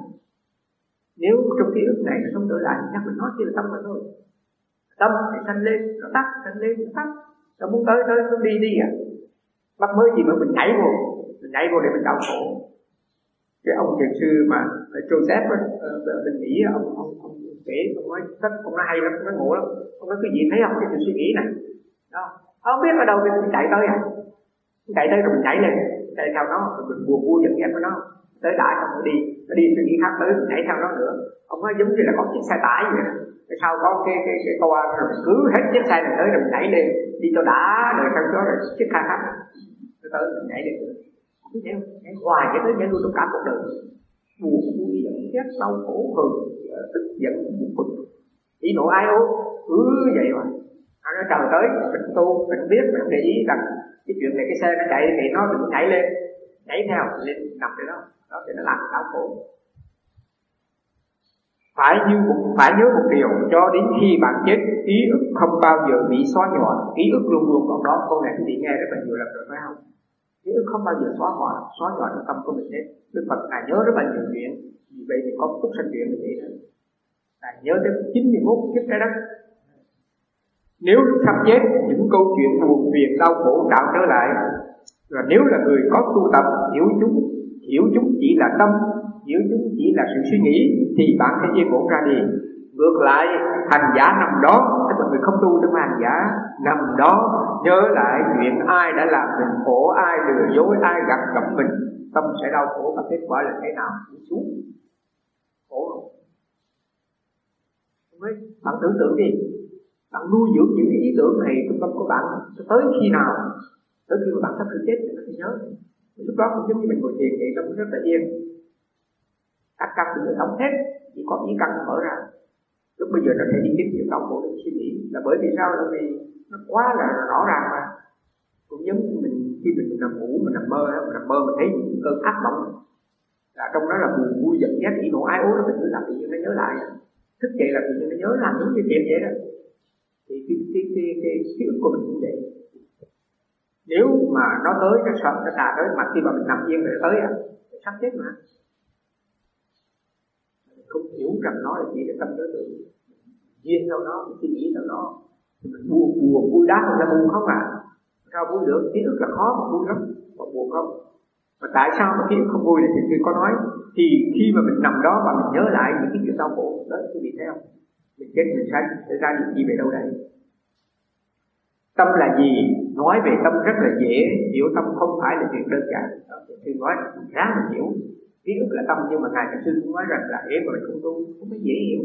Nếu trong ký ức này nó sống trở lại thì chắc mình nói chỉ là tâm mà thôi. Tâm thì sanh lên, nó tắt, sanh lên, nó tắt. Nó muốn tới tới, nó đi đi à. Bắt mới gì mà mình nhảy vô, mình nhảy vô để mình đau khổ. Cái ông thiền sư mà Joseph bên Mỹ, ông ông ông kể, ông nói rất, ông nói hay lắm, ông nói ngộ lắm. Ông nói cái gì thấy không, cái sự suy nghĩ này. Đó. Không biết ở đâu mình chạy tới à. Chạy tới rồi mình nhảy lên, chạy theo nó, rồi mình buồn vui giận ghét với nó. Tới đại xong rồi đi, nó đi suy nghĩ khác tới, mình nhảy theo nó nữa. Ông nói giống như là có chiếc xe tải vậy đó. Cái sau có cái cái cái câu rồi cứ hết chiếc xe này tới rồi mình nhảy lên, đi cho đã, rồi sau đó rồi chiếc xe khác nó tới mình nhảy lên nữa. Cứ nhảy, nhảy hoài cái tới nhảy luôn trong cả cuộc đời. Buồn vui giận ghét đau khổ hờn tức giận buồn bực, chỉ nộ ai ố, cứ vậy mà. Anh nói trời tới mình tu, mình biết, mình để ý rằng cái chuyện này cái xe nó chạy thì nó đừng nhảy lên, nhảy theo lên nằm trên đó, đó thì nó làm đau khổ. Phải như phải nhớ một điều, cho đến khi bạn chết, ký ức không bao giờ bị xóa nhòa, ký ức luôn luôn còn đó. Câu này quý vị nghe rất là nhiều lần rồi phải không? Ký ức không bao giờ xóa nhòa, xóa nhòa trong tâm của mình hết. Đức Phật ngài nhớ rất là nhiều chuyện, vì vậy thì có phúc sanh chuyện như vậy đó. là nhớ tới chín mươi mốt kiếp trái đất. Nếu sắp chết những câu chuyện buồn phiền đau khổ tạo trở lại, và nếu là người có tu tập hiểu chúng, hiểu chúng chỉ là tâm, hiểu chúng chỉ là sự suy nghĩ, thì bạn sẽ yên ổn ra đi. Ngược lại, hành giả nằm đó, tức là người không tu trong hành giả nằm đó nhớ lại chuyện ai đã làm mình khổ, ai lừa dối, ai gạt gẫm mình, tâm sẽ đau khổ, và kết quả là thế nào? Đi xuống khổ không? Bạn tưởng tượng đi, bạn nuôi dưỡng những cái ý tưởng này trong tâm của bạn tới khi nào? Tới khi mà bạn sắp sửa chết thì nó sẽ nhớ. Lúc đó cũng giống như mình ngồi thiền vậy, nó cũng rất là yên. Các căn tự động hết, chỉ có ý căn mở ra. Lúc bây giờ nó sẽ đi tiếp nhiều đau khổ để suy nghĩ. Là bởi vì sao? Là vì nó quá là rõ ràng mà. Cũng giống như mình khi mình nằm ngủ, mình nằm mơ, mình nằm mơ mình thấy những cơn ác mộng, là trong đó là buồn vui giận ghét hỉ nộ ái ố, nó mình cứ làm tự nhiên nó nhớ lại. Thức dậy là tự nhiên nó nhớ làm giống như thiền vậy đó. Thì cái cái cái cái ký ức của mình cũng vậy. Nếu mà nó tới, nó sợ, nó tà tới, mà khi mà mình nằm yên rồi nó tới à, thì sắp chết mà. Mình không hiểu rằng nó là chỉ là tâm đối tượng, duyên theo nó, mình suy nghĩ theo nó, thì mình buồn buồn vui đá mình là buồn không à? Sao vui được? Ký ức là khó mà vui lắm, mà buồn không? Mà tại sao mà ký ức không vui? Thì khi có nói, thì khi mà mình nằm đó và mình nhớ lại những cái chuyện đau khổ đó, quý vị thấy không? Mình chết mình sẽ, sẽ ra những gì về đâu đây? Tâm là gì? Nói về tâm rất là dễ hiểu, tâm không phải là chuyện đơn giản. Thì nói khá là hiểu. Ký ức là tâm, nhưng mà ngài Thiền sư cũng nói rằng là để mà mình không tu không có dễ hiểu.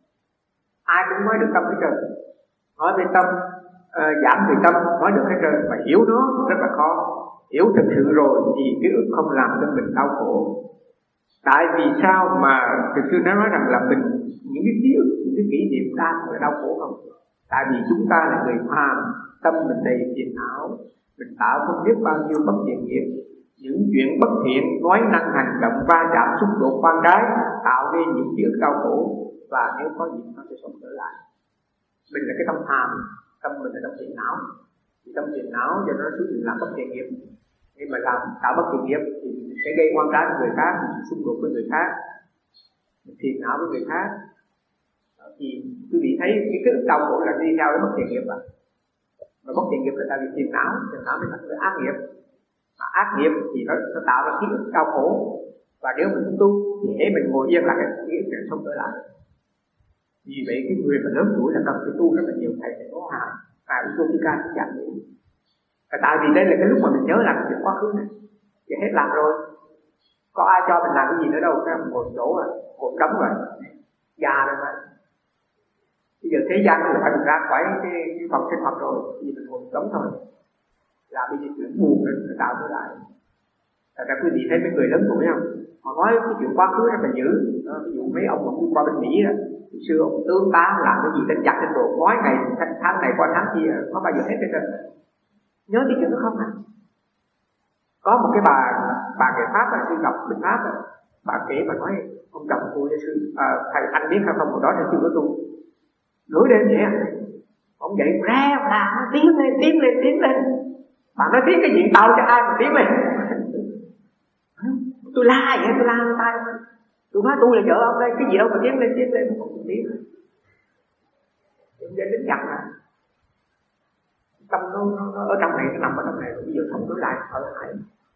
Ai cũng nói được tâm hết trơn. Nói về tâm, uh, giảng về tâm nói được hết trơn, mà hiểu nó rất là khó. Hiểu thực sự rồi thì ký ức không làm cho mình đau khổ. Tại vì sao mà Thiền sư nói rằng là mình những cái ký ức, những cái kỷ niệm đa là đau khổ không? Tại vì chúng ta là người phàm, tâm mình đầy phiền não, mình tạo không biết bao nhiêu bất thiện nghiệp, những chuyện bất thiện, nói năng hành động va chạm xúc đột quan trái tạo nên những ký ức đau khổ, và nếu có gì nó sẽ sống trở lại. Mình là cái tâm phàm, tâm mình là tâm phiền não, thì tâm phiền não cho nó xuất hiện làm bất thiện nghiệp. Khi mà làm tạo bất thiện nghiệp thì mình sẽ gây quan trái với người khác, mình xung đột với người khác, mình phiền não với người khác. Thì quý vị thấy cái ký ức đau khổ là đi theo cái bất thiện nghiệp à. Mà bất thiện nghiệp là tại vì phiền não, phiền não mới thành cái ác nghiệp. Mà ác nghiệp thì nó, nó tạo ra ký ức đau khổ. Và nếu mình không tu thì hễ mình ngồi yên lại cái ký ức này không trở lại. Vì vậy cái người mà lớn tuổi là cần phải tu rất là nhiều, thầy phải có hại, hại Utopica cũng chẳng đủ. Và tại vì đây là cái lúc mà mình nhớ lại chuyện quá khứ này, thì hết làm rồi. Có ai cho mình làm cái gì nữa đâu, cái ngồi chỗ à, ngồi đóng rồi, già rồi mà. Bây giờ thế gian là phải mình ra khỏi cái, cái phòng sinh hoạt rồi, vì mình ngồi cấm thôi. Là bây giờ chuyện buồn nó tạo trở lại. Thật ra quý vị thấy mấy người lớn tuổi không? Họ nói cái chuyện quá khứ rất là dữ. Đó, ví dụ mấy ông mà qua bên Mỹ đó, hồi xưa ông tướng tá làm cái gì tên chặt trên đồ, nói ngày tháng này qua tháng kia, có bao giờ hết hết trơn. Nhớ cái chuyện đó không à? Có một cái bà bà người Pháp là sư đọc bên Pháp đó, bà kể mà nói ông chồng tôi sư à, thầy anh biết hay không, hồi đó thì chưa có tu. Nửa đêm vậy à, ông dậy ra làm nó tiến lên tiến lên tiến lên, mà nó tiến cái gì tao cho ai mà tiến lên. Tôi la vậy, tôi la lên tay tôi nói tôi là vợ ông đây, cái gì đâu mà tiến lên tiến lên không tiến. Ông dậy đến chặt à, tâm nó, nó, nó ở trong này, nó nằm ở trong này, bây giờ không trở lại ở lại.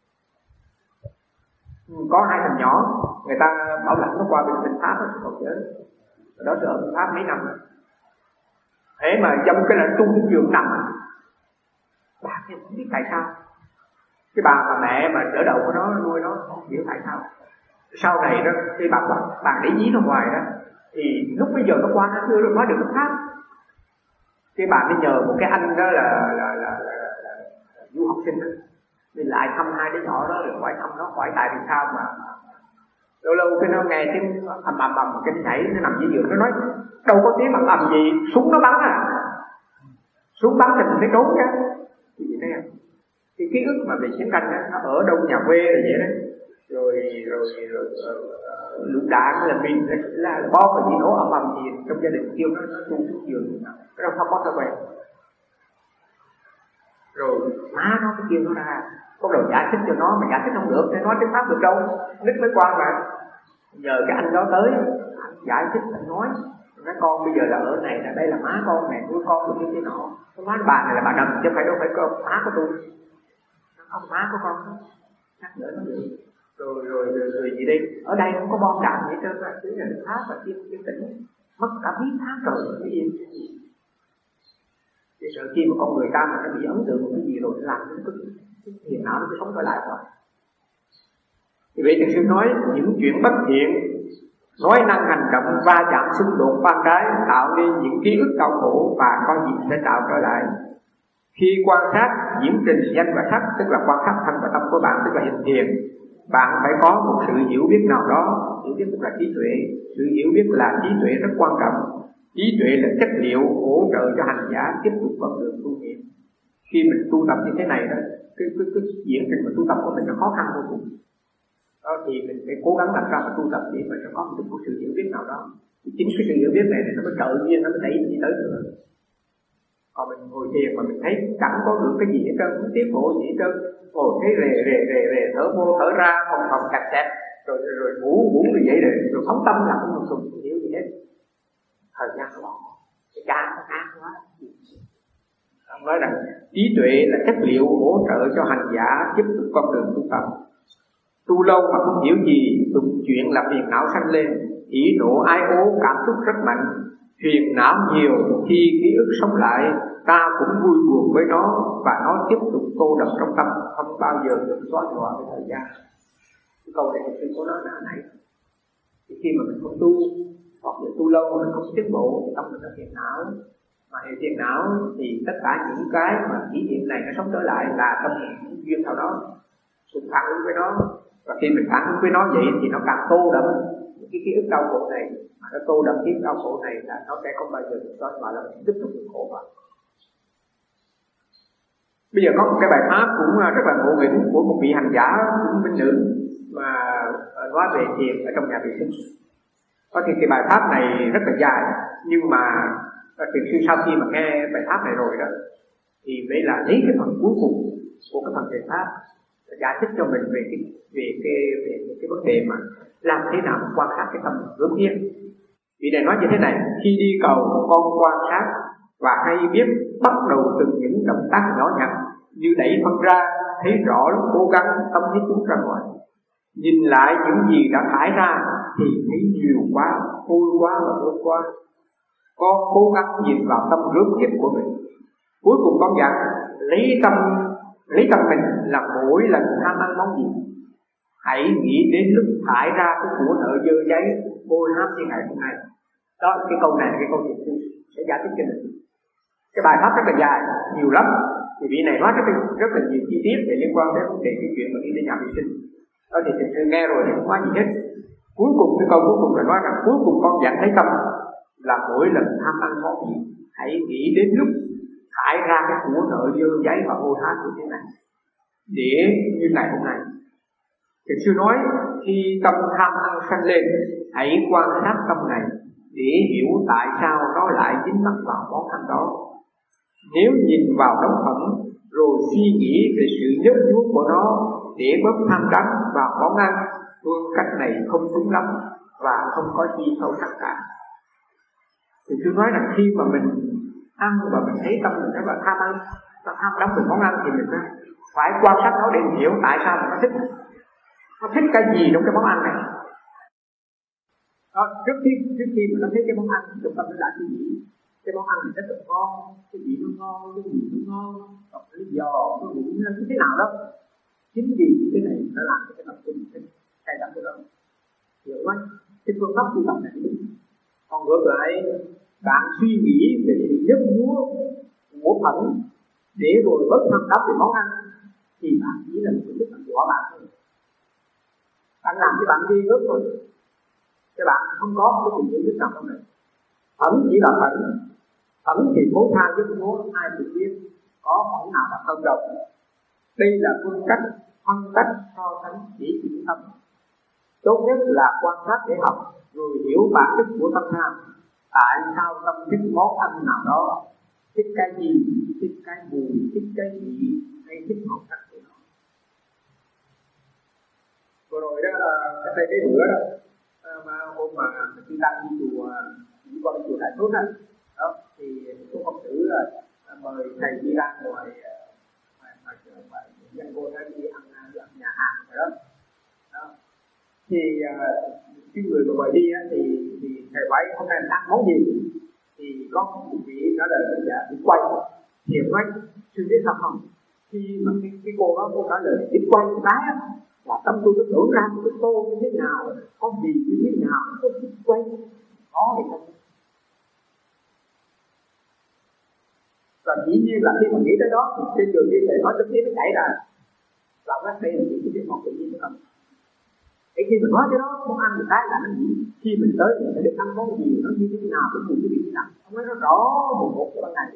Có hai thằng nhỏ, người ta bảo lãnh nó qua bên bên Pháp đó, còn nhớ đó sẽ ở bên Pháp mấy năm rồi. Thế mà trong cái là tu cái giường nằm, bà kia không biết tại sao. Cái bà mà mẹ mà đỡ đầu của nó nuôi nó không hiểu tại sao. Sau này đó khi bà bà, bà để ý nó ngoài đó, thì lúc bây giờ nó qua nó chưa nói được cái Pháp. Cái bà mới nhờ một cái anh đó là là là, là, là, là, là du học sinh đó, đi lại thăm hai đứa nhỏ đó, rồi hỏi thăm nó, hỏi tại vì sao mà lâu lâu cái nó nghe tiếng ầm ầm ầm cái nhảy, nó nằm dưới giường, nó nói đâu có tiếng ầm ầm gì, súng nó bắn à, súng bắn thì mình phải trốn chứ, thì vậy thấy không? Thì ký ức mà về chiến tranh đó, nó ở đâu nhà quê là vậy đó, rồi rồi rồi uh, lựu đạn là mình là, là bom và gì nổ ầm ầm gì trong gia đình kêu nó nó tu xuống giường, nó không có thói quen. Rồi má nó cái kêu nó ra, có đầu giải thích cho nó mà giải thích không được, để nói tiếng Pháp được đâu, nít mới qua mà. Nhờ cái anh đó tới, anh giải thích, anh nói, Nói con bây giờ là ở này, là đây là má con, mẹ nuôi con của cái nọ. Cái má bà này là bà đầm, chứ không phải đâu phải con má của tôi. Không má của con đó. Khác nữa nó được. Rồi rồi rồi rồi gì đây? Ở đây không có bom đạn gì hết trơn á, cứ là Pháp và tiên tiên tỉnh. Mất cả mấy tháng trời cái gì. Thì sợ khi mà con người ta mà nó bị ấn tượng một cái gì rồi nó làm nó cứ hiền não nó cứ sống trở lại rồi. Thì vậy Thiền sư nói những chuyện bất thiện, nói năng hành động va chạm xung đột ban trái tạo nên những ký ức đau khổ và có gì sẽ tạo trở lại. Khi quan sát diễn trình danh và sắc, tức là quan sát thân và tâm của bạn, tức là hình thiền, bạn phải có một sự hiểu biết nào đó. Hiểu biết tức là trí tuệ. Sự hiểu biết là trí tuệ rất quan trọng. Trí tuệ là chất liệu hỗ trợ cho hành giả tiếp tục con đường tu niệm. Khi mình tu tập như thế này đó, cái, cái, cái diễn trình mà tu tập của mình nó khó khăn vô cùng. Đó thì mình phải cố gắng làm sao mà tu tập để mà nó có một chút sự hiểu biết nào đó. Thì chính cái sự hiểu biết này nó mới trợ duyên, nó mới đẩy mình đi tới nữa. Còn mình ngồi thiền mà mình thấy chẳng có được cái gì hết trơn, không tiến bộ gì hết trơn, ngồi thấy rề rề rề rề thở vô thở ra phòng phòng cạch cạch, rồi rồi, rồi ngủ ngủ như vậy rồi rồi phóng tâm là không được không hiểu gì hết. Thời gian nó bỏ, cái cha nó ác quá. Ông nói rằng trí tuệ là chất liệu hỗ trợ cho hành giả tiếp tục con đường tu tập. Tu lâu mà không hiểu gì, tụng chuyện là phiền não sanh lên, hỉ nộ ái ố cảm xúc rất mạnh. Phiền não nhiều, khi ký ức sống lại, ta cũng vui buồn với nó và nó tiếp tục tô đậm trong tâm, không bao giờ được xóa nhòa với thời gian. Cái câu này thì có nói là này. Thì khi mà mình không tu, hoặc là tu lâu mà mình không tiến bộ, tâm mình là phiền não. Mà hệ phiền não thì tất cả những cái mà kỷ niệm này nó sống trở lại là trong những duyên nào đó, mình phản ứng với nó. Và khi mình phản ứng với nó vậy thì nó càng tô đậm cái ký ức đau khổ này, mà nó tô đậm ký ức đau khổ này là nó sẽ không bao giờ được xóa nhòa, là mình tiếp tục được khổ vào. Bây giờ có một cái bài pháp cũng rất là ngộ nghĩnh của một vị hành giả cũng minh nữ mà nói về thiền ở trong nhà vệ sinh. Có thì cái bài pháp này rất là dài, nhưng mà thiền sư sau khi mà nghe bài pháp này rồi đó thì mới là lấy cái phần cuối cùng của cái phần thiền pháp giải thích cho mình về cái về cái về cái, cái vấn đề mà làm thế nào mà quan sát cái tâm hướng yên. Vị này nói như thế này: khi đi cầu con quan sát và hay biết bắt đầu từ những động tác nhỏ nhặt như đẩy phân ra, thấy rõ lúc cố gắng tâm hít chúng ra ngoài. Nhìn lại những gì đã thải ra thì thấy nhiều quá, vui quá và vui quá. Con cố gắng nhìn vào tâm rước nghiệp của mình. Cuối cùng con dặn lấy tâm lấy tâm mình là mỗi lần tham ăn món gì, hãy nghĩ đến lúc thải ra cái của nợ dơ giấy bôi hám như ngày hôm nay. Đó là cái câu này, cái câu chuyện sẽ giải thích cho mình. Cái bài pháp rất là dài, nhiều lắm. Thì vị này nói rất là, rất là nhiều chi tiết để liên quan đến vấn đề cái chuyện mà đi đến nhà vệ sinh. Đó thì thực sự nghe rồi thì không có gì hết. Cuối cùng cái câu cuối cùng là nói rằng cuối cùng con dặn thấy tâm là mỗi lần tham ăn món gì, hãy nghĩ đến lúc thải ra cái của nợ dơ giấy và vô hám như thế này. Để như ngày hôm nay, Thiền sư nói khi tâm tham ăn sanh lên, hãy quan sát tâm này để hiểu tại sao nó lại dính mắc vào món ăn đó. Nếu nhìn vào nóng phẩm rồi suy nghĩ về sự nhấp nhúa của nó để bớt tham đắm vào món ăn, phương cách này không đúng lắm và không có gì sâu sắc cả. Thiền sư nói rằng khi mà mình ăn và mình thấy tâm mình rất là tham ăn, ta tham đắm về món ăn thì mình phải quan sát nó để hiểu tại sao mà nó thích. Nó thích cái gì trong cái món ăn này. Đó, trước khi trước khi mà nó thấy cái món ăn, chúng ta mới lại suy nghĩ cái món ăn này rất là ngon, cái gì nó ngon, cái gì nó ngon, còn cái giò, cái bụng nó như thế nào đó. Chính vì cái này nó làm cho cái tập trung cái cay đắng của nó. Hiểu không? Cái phương pháp tu tập này đúng. Còn ngược lại, bạn suy nghĩ về sự nhấp nhúa của phận để rồi bớt tham đắm về món ăn thì bạn chỉ là một cái thành quả bạn thôi. Bạn làm cho bạn đi gớp thôi, các bạn không có cái tình yêu nhất nào trong này. Thẫn chỉ là thẫn, thẫn thì cố tha giúp cố ai cũng biết, có món nào là thân đâu. Đây là phương cách phân cách so sánh chỉ chuyển tâm. Tốt nhất là quan sát để học, rồi hiểu bản chất của tâm tham. Tại sao tâm thích món ăn nào đó, thích cái gì, thích cái mùi, thích cái gì, hay thích màu sắc của nó. Vừa rồi đó, cái đây cái bữa đó, mà hôm mà chúng ta đi chùa qua chùa Đại Phước đó, đó thì cô Phật tử mời thầy đi ra ngoài ngoài ngoài dân cô ra đi ăn ăn nhà hàng rồi đó. Đó thì cái người mà mời đi á, thì thì thầy hỏi hôm nay ăn món gì, thì có một vị trả lời là đi quay. Thì ông nói sư biết sao không, khi mà cái, cái cô đó cô trả lời đi quay một cái á, là tâm tôi nó đổ ra một cái tô như thế nào, có gì như thế nào, có đi quay có thì không. Và dĩ nhiên là khi mà nghĩ tới đó thì trên đường đi thầy nói tới tiếng nó chảy ra, là nó đây là những cái chuyện một tự nhiên không. Để khi mình nói cái đó muốn ăn một cái là nó gì, khi mình tới mình phải được ăn món gì, nó như thế nào, cái mùi cái vị thế nào, không nói nó rõ một một cái ban ngày.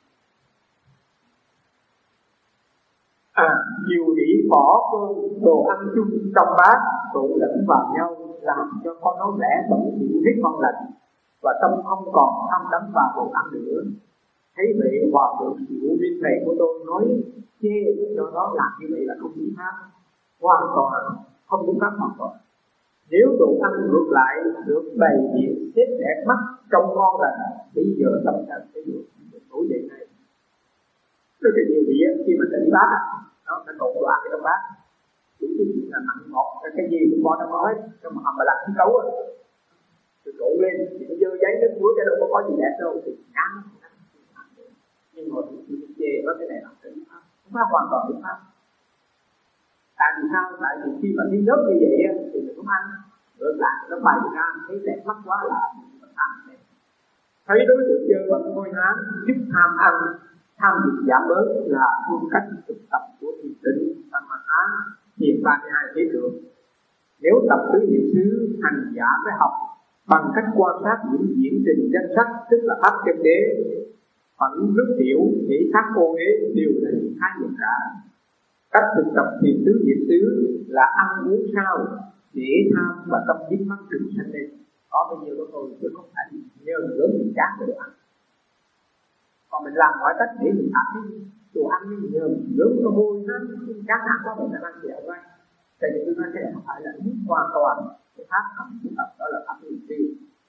À, nhiều đĩ bỏ cơm đồ ăn chung trong bát trộn lẫn vào nhau làm cho con nó lẻ bẩn thỉu hết ngon lành và tâm không còn tham đắm vào đồ ăn nữa. Thấy vậy hòa thượng chịu viên thầy của tôi nói chê cho nó làm như vậy là không đúng pháp, hoàn toàn không đúng pháp hoàn toàn. Nếu đồ ăn ngược lại được bày biện xếp đẹp mắt trông ngon lành, bây giờ tâm trạng sẽ được nổi dậy này. Rất là nhiều vị khi mà tỉnh bát nó sẽ trộn đồ ăn trong bát, những cái gì là mặn ngọt, cái gì cũng bỏ trong đó hết, trong mà hầm mà làm cái cấu á, rồi trộn lên thì nó dơ giấy nước muối, cái đâu có có gì đẹp đâu, thì ngán. Nhưng mà tôi chê có cái này là đúng pháp, không phải hoàn toàn đúng pháp. Tại vì sao? Tại vì khi mà đi lớp như vậy thì mình không ăn, ngược lại nó bày ra thấy đẹp mắt quá là mình ăn. Thấy đối tượng chơi bằng ngôi hám giúp tham ăn, tham dục giảm bớt là phương cách thực tập của thiền định Samatha thiền ba mươi hai thế thượng. Nếu tập tứ niệm xứ, hành giả phải học bằng cách quan sát những diễn trình danh sắc, tức là pháp chân đế, phẫn rất tiểu, nghĩ thác ô đế đều là những khái niệm cả. Cách thực tập thiền tứ niệm xứ là ăn uống sao để tham và tâm dính mắc trừng sanh lên. Có bao nhiêu đó thôi chứ không phải nhờ lớn mình chát để ăn. Còn mình làm mọi cách để mình cảm thấy đồ ăn mình nhờ lớn nó hôi nó chát nặng quá mình ăn dẻo quá. Tại vì tôi nói cái này không phải là đúng hoàn toàn cái pháp thực tập, đó là pháp niệm xứ.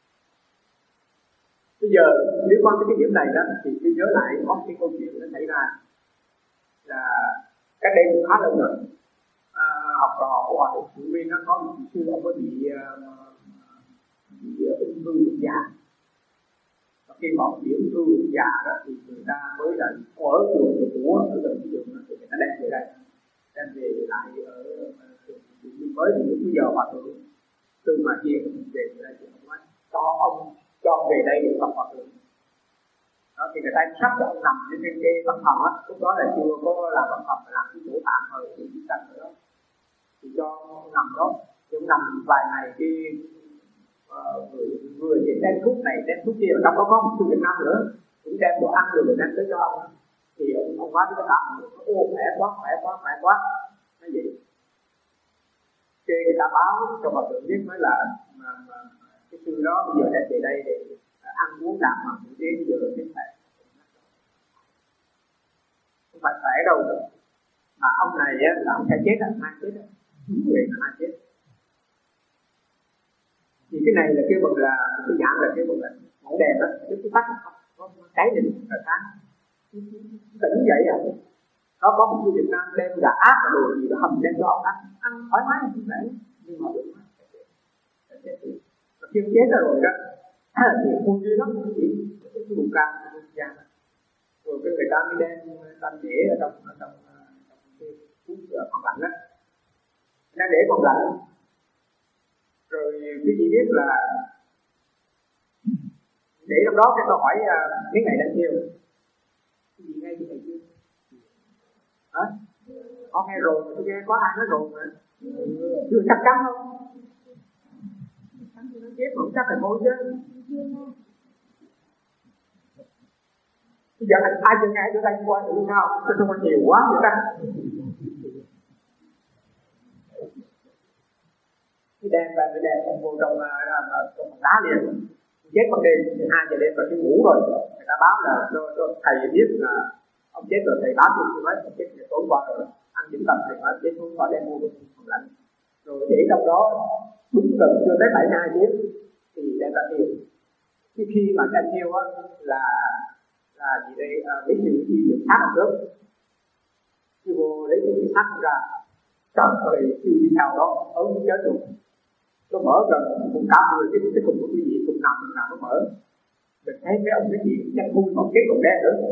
Bây giờ liên quan tới cái điểm này đó thì tôi nhớ lại có cái câu chuyện nó xảy ra là cách đây cũng khá lâu rồi. À, học trò của hòa thượng Sự Viên nó có một chị sư ông có bị bị ung thư ruột già. Và khi mà bị ung thư ruột già đó thì người ta mới là ở trường của ở gần cái trường đó thì người ta đem về đây, đem về lại ở trường mới thì lúc bây giờ hòa thượng từ mà kia về đây thì ông nói cho ông cho về đây để gặp hòa thượng. Đó thì người ta sắp cho ông nằm trên cái, cái văn phòng á, lúc đó là chưa có làm văn phòng mà làm cái chỗ tạm thời thì chỉ cần nữa thì cho ông nằm đó, thì ông nằm vài ngày khi uh, người người thì đem thuốc này đem thuốc kia, và trong đó có một sư Việt Nam nữa cũng đem đồ ăn rồi đem tới cho ông, thì ông ông quá cái tạm nó ô khỏe quá khỏe quá khỏe quá nó vậy. Khi người ta báo cho hòa thượng biết mới là mà, mà, cái sư đó bây giờ đem về đây để ăn uống đạm mà buổi đến giờ cái khỏe không phải khỏe đâu, mà ông này á là ông sẽ chết là mai chết á, đúng vậy là mai chết. Thì cái này là kêu bằng là cái dạng là kêu bằng là ngọn đèn đó, cái cái tắt nó cháy lên là sáng tỉnh vậy à. Nó có một người Việt Nam đem gà ác và đồ gì đó hầm đem cho ông ăn, ăn thoải mái như vậy, nhưng mà đúng là sẽ chết. Và khi chết rồi đó thì vui ghê lắm, chỉ cái cái vùng cam ra rồi cái người ta mới đem ta để ở trong ở trong cái cuốn phòng lạnh đó, nó để phòng lạnh rồi quý vị biết là để trong đó cái câu hỏi mấy ngày đang kêu cái gì ngay cái này chưa hả? Có nghe rồi, tôi nghe có ai nói rồi mà chưa chắc chắn không? Chắc chắn nó chết cũng chắc là thôi chứ. Bây giờ ai chưa nghe chỗ đây qua thì sao? Sao không có nhiều quá vậy ta? Cái đèn và cái đèn không vô trong trong đá liền, chết ban đêm hai giờ đêm và đi ngủ rồi, người ta báo là cho, cho thầy biết là ông chết rồi, thầy báo cho tôi nói ông chết rồi tối qua rồi, ăn điểm tâm thầy nói chết tối qua đem vô phòng lạnh, rồi để trong đó đúng gần chưa tới bảy mươi hai tiếng thì đem ra tiêu. Cái khi mà tranh thiêu á là là gì đây, à, mấy sự gì được sát ở nước, khi vô lấy cái sát ra, trời ơi chưa đi theo đó ớn chết luôn. Nó mở gần cũng cả mười cái cái cùng của quý vị cùng nằm nào nó mở, mình thấy mấy ông cái gì chắc vui còn cái còn đen nữa,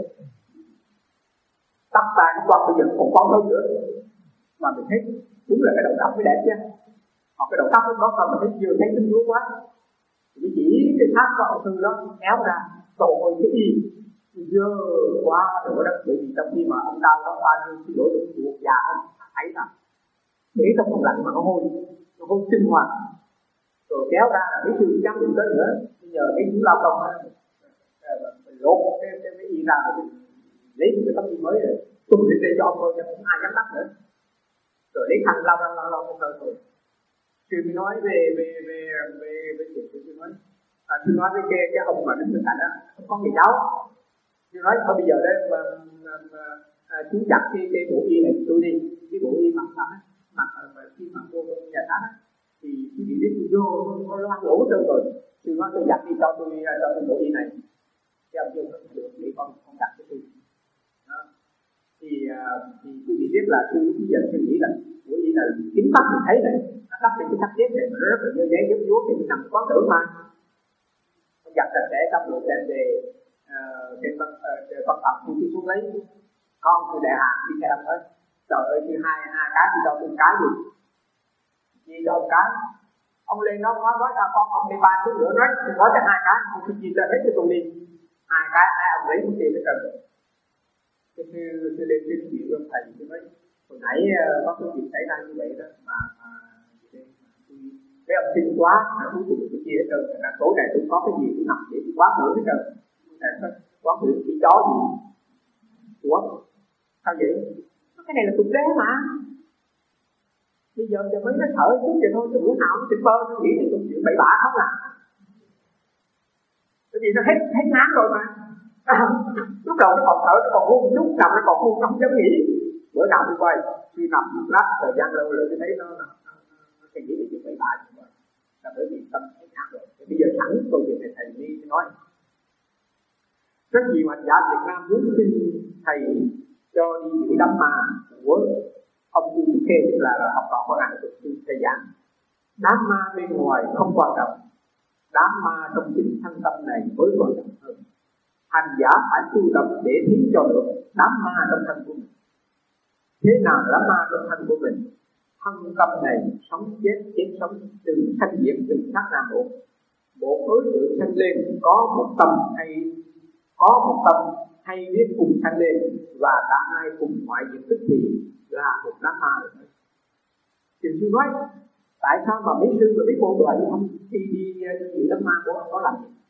tắt tay nó quăng bây giờ còn con hơn nữa, mà mình thấy đúng là cái đầu tóc mới đẹp chứ, còn cái đầu tóc đó không mình thấy chưa thấy tinh túy quá, chỉ chỉ cái xác của ông sư đó kéo ra, trời ơi cái gì dơ quá rồi đó, bởi vì trong khi mà ông đau đó bao nhiêu cái lỗ lực ruột già không thấy nào, để trong không lạnh mà nó hôi, nó hôi kinh hoàng, rồi kéo ra là mấy sư chăm đừng tới nữa, bây giờ mấy chú lao công mình lột cái cái cái gì ra rồi lấy một cái tấm gì mới rồi tung lên đây cho ông thôi, chứ không ai dám bắt nữa, rồi lấy khăn lau lau lau lau cái hơi thôi. Sư mới nói về về về về về chuyện sư nói, à, sư nói với cái cái ông mà đứng bên cạnh đó không có người cháu, sư nói thôi bây giờ đấy mà, mà, mà à, chú chặt cái cái bộ y này tôi đi, cái bộ y mặc sẵn mặc mà khi mà vô nhà sát thì quý vị biết tôi vô nó lăn lỗ trơn rồi, sư nói tôi giặt đi cho tôi cho tôi bộ y này, cho ông vô không được để con con đặt cái tôi đó. Thì thì quý vị biết là sư bây giờ sư nghĩ là bộ y là chính mắt mình thấy này, nó đắp trên cái sắp xếp này mà nó rất là dơ giấy dớt dúa thì mình nằm quán tưởng mà con giặt sạch sẽ xong rồi đem về trên văn văn phòng tôi xuống lấy con tôi đại hàng đi theo hết, trời ơi như hai hai cái thì cho tôi cái gì gì cho một cái, ông lên nó nói nói ra con ông đi ba xuống nữa nói thì nói cho hai cái ông cứ chia cho hết cho tôi đi, hai cái hai ông lấy một tiền hết rồi. Cái sư sư lên sư chuyện với thầy tôi nói hồi nãy có cái chuyện xảy ra như vậy đó mà mà mấy ông xin quá cuối cùng tôi chia hết rồi, thành ra tối này tôi có cái gì tôi nằm để tôi quán nữa hết rồi, quán nữa chỉ chó gì ủa sao vậy, cái này là tục đế mà bây giờ giờ mới nó sợ chút vậy thôi, chứ bữa nào nó tuyệt vời nó nghĩ là tôi chuyện bậy bạ không à, bởi vì nó hết hết ngán rồi mà. À, lúc đầu nó còn sợ, nó còn ngu chút, nằm nó còn ngu, nó không dám nghĩ. Bữa nào tôi quay khi nằm lát thời gian lâu rồi tôi thấy nó nó nó sẽ nghĩ về chuyện bậy bạ như vậy, là bởi vì tâm hết ngán rồi. Bây giờ sẵn câu chuyện này thầy đi nói rất nhiều hành giả Việt Nam muốn xin thầy cho đi giữ đám ma của ông Tu Trúc Khê, tức là học trò của ngài thầy giảng. Đám ma bên ngoài không quan trọng, đám ma trong chính thân tâm này mới quan trọng hơn. Hành giả phải tu tập để thấy cho được đám ma trong thân của mình. Thế nào là đám ma trong thân của mình? Thân tâm này sống chết chết sống, từ sanh diệt từ sát na bộ. Một đối tượng sanh lên có một tâm hay có một tâm hay biết cùng sanh lên, và cả hai cùng ngoại diệt tức thì là một đám ma rồi. Thì sư nói tại sao mà mấy sư và mấy cô gọi không đi đi giữ đám ma của ông có làm gì?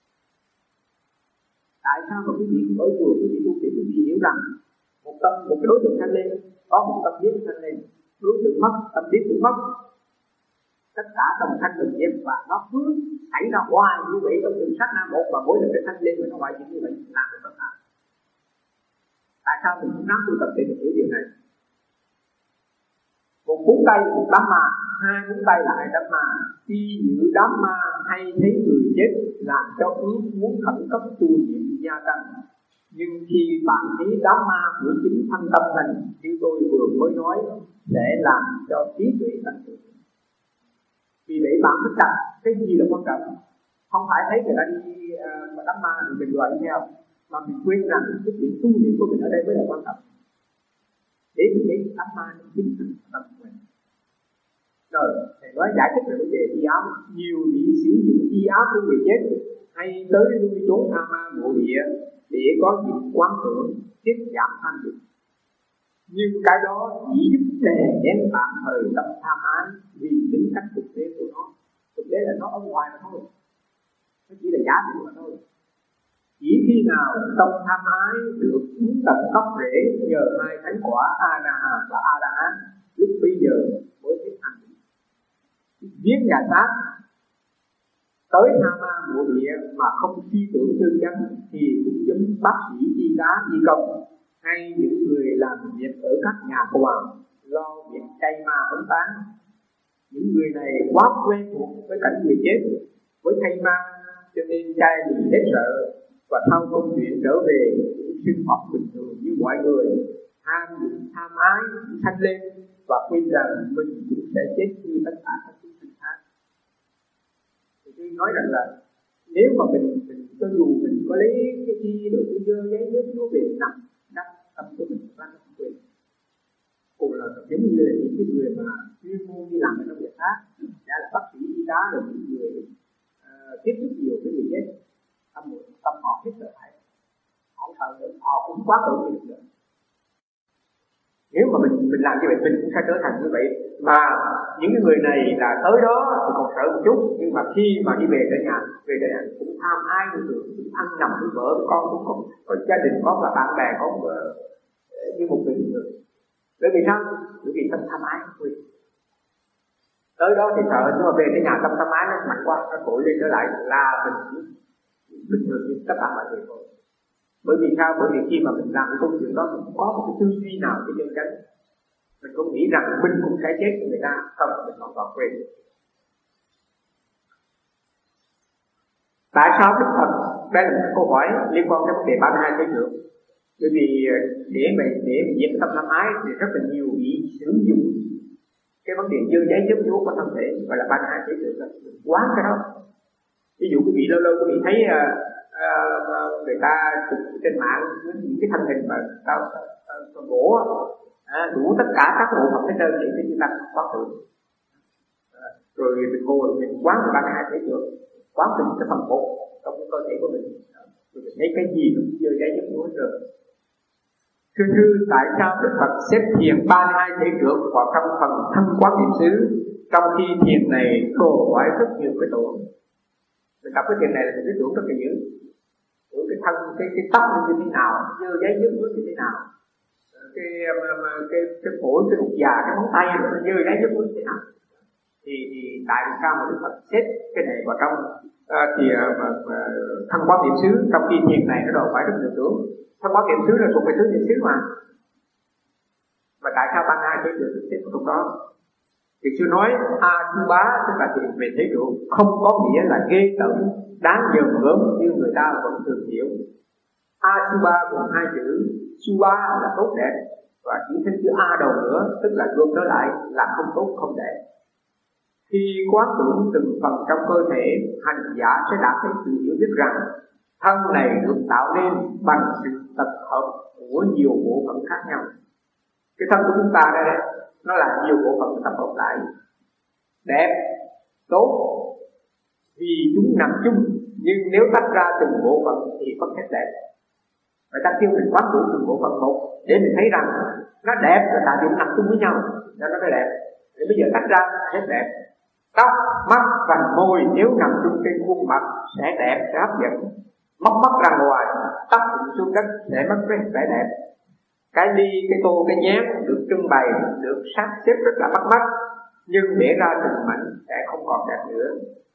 Tại sao mà quý vị ở chùa quý vị tu thì quý vị hiểu rằng một tâm một cái đối tượng sanh lên có một tâm biết sanh lên, đối tượng mất tâm biết cũng mất, tất cả đồng thanh đồng diệt, và nó cứ xảy ra hoài như vậy trong từng sát na một, và mỗi lần cái thanh lên mà nó hoài như vậy làm được tất cả. Tại sao mình cũng nắm tu tập để mình hiểu điều này? Một cuốn tay là một đám ma, hai cuốn tay là hai đám ma. Khi giữ đám ma hay thấy người chết làm cho ước muốn khẩn cấp tu niệm gia tăng. Nhưng khi bạn thấy đám ma của chính thân tâm mình, như tôi vừa mới nói, sẽ làm cho trí tuệ tăng trưởng. Vì vậy bạn phải đặt cái gì là quan trọng, không phải thấy người ta đi uh, đám ma thì mình đòi theo, mà mình quên rằng cái chuyện tu niệm của mình ở đây mới là quan trọng, để mình thấy đám ma trong chính thân tâm của mình. Rồi thầy nói giải thích về vấn đề y ám. Nhiều vị sử dụng y ám của người chết hay tới lui trốn tha ma mộ địa để có dịp quán tưởng tiết giảm tham dục, nhưng cái đó chỉ giúp đè nén tạm thời tâm tham ái vì tính cách thực tế của nó. Thực tế là nó ở ngoài mà thôi, nó chỉ là giả định mà thôi. Chỉ khi nào tâm tham ái được uống tận gốc rễ nhờ hai thánh quả A Na Hà và A La Hán, lúc bây giờ mới hết hành. Viết nhà xác tới tha ma mộ địa mà không suy tưởng chân chánh thì cũng giống bác sĩ y tá y công hay những người làm việc ở các nhà khoa lo việc chay ma ấn tán. Những người này quá quen thuộc với cảnh người chết, với thay ma, cho nên trai lì hết sợ và theo câu chuyện trở về sinh hoạt bình thường như mọi người, ham tham ái thanh lên và quên rằng mình cũng sẽ chết như tất cả các chúng sinh khác. Thì tôi nói rằng là nếu mà mình, mình cho dù mình có lấy cái chi đồ cái dơ giấy nước nó về nặng đắp tâm của mình ra không quyền, cùng là giống như là những cái người mà chuyên môn đi làm ở trong việc khác, đã là bác sĩ y tá rồi những người uh, tiếp xúc nhiều với người chết, tâm tâm họ hết sợ hãi, họ sợ nữa, họ cũng quá tự nhiên được. Nếu mà mình mình làm như vậy mình cũng sẽ trở thành như vậy. Mà những cái người này là tới đó thì còn sợ một chút, nhưng mà khi mà đi về tới nhà, về tới nhà cũng tham ai người cũng ăn nằm với vợ với con, cũng có, có gia đình có và bạn bè có uh, như một người người. Bởi vì sao? Bởi vì tâm tham ái không. Tới đó thì sợ, nhưng mà về tới nhà tâm tham ái nó mạnh quá, nó trỗi lên trở lại là mình bình thường như tất cả mọi người thôi. Bởi vì sao? Bởi vì khi mà mình làm cái công chuyện đó mình không có một cái tư duy nào để chân chánh, mình không nghĩ rằng mình cũng sẽ chết với người ta, không, mình hoàn toàn quên. Tại sao Đức Phật, đây là một câu hỏi liên quan đến vấn đề ba mươi hai thế trưởng. Bởi vì để mà để mà diệt tâm tham ái thì rất là nhiều vị sử dụng cái vấn đề dơ giấy chớp nhốt của thân thể, gọi là ba mươi hai thế trưởng, quán cái đó. Ví dụ quý vị lâu lâu quý vị thấy uh, uh, người ta trên mạng những cái thân hình mà tao uh, gỗ uh, đủ tất cả các bộ phận hết trơn thì chúng ta quán tưởng. Uh, rồi mình ngồi mình quán ba mươi hai thế trưởng, quán từng cái phần một trong cái cơ thể của mình, rồi mình thấy cái gì cũng dơ giấy chớp nhốt hết trơn. Thưa thưa, tại sao Đức Phật xếp thiền ba mươi hai thể trưởng vào trong phần thân quán niệm xứ, trong khi thiền này đòi hỏi rất nhiều cái tưởng. Mình đọc cái thiền này là mình biết tưởng rất là dữ, tưởng cái thân, cái cái tóc như thế nào, dơ giấy dứt nước như thế nào, cái mà, mà, cái cái phổi, cái ruột già, cái móng tay nó dơ giấy dứt nước như thế nào. Thì thì tại sao mà Đức Phật xếp cái này vào trong uh, thì uh, mà, thân quán niệm xứ, trong khi thiền này nó đòi hỏi rất nhiều tưởng. Thân quán niệm xứ là thuộc về thứ niệm xứ mà. Và tại sao ban hai thế được xếp vào trong đó? Thì sư nói a su bá tức là thiền về thế trưởng, không có nghĩa là ghê tởm, đáng dờm gớm như người ta vẫn thường hiểu. A su bá gồm hai chữ, su bá là tốt đẹp và chỉ thêm chữ a đầu nữa, tức là gom nó lại là không tốt không đẹp. Khi quán tưởng từng phần trong cơ thể, hành giả sẽ đạt đến sự hiểu biết rằng thân này được tạo nên bằng sự tập hợp của nhiều bộ phận khác nhau. Cái thân của chúng ta đây đấy, nó là nhiều bộ phận tập hợp lại, đẹp, tốt, vì chúng nằm chung, nhưng nếu tách ra từng bộ phận thì không hết đẹp. Người ta kêu mình quán tưởng từng bộ phận một để mình thấy rằng nó đẹp là tại vì nó nằm chung với nhau, nên nó mới đẹp. Để bây giờ tách ra hết đẹp. Tóc, mắt và môi nếu nằm chung trên khuôn mặt sẽ đẹp, sẽ hấp dẫn. Móc mắt ra ngoài, tóc cũng xuống đất sẽ mất cái vẻ đẹp. Cái ly, cái tô, cái nhám được trưng bày, được sắp xếp rất là bắt mắt, nhưng để ra từng mảnh sẽ không còn đẹp nữa.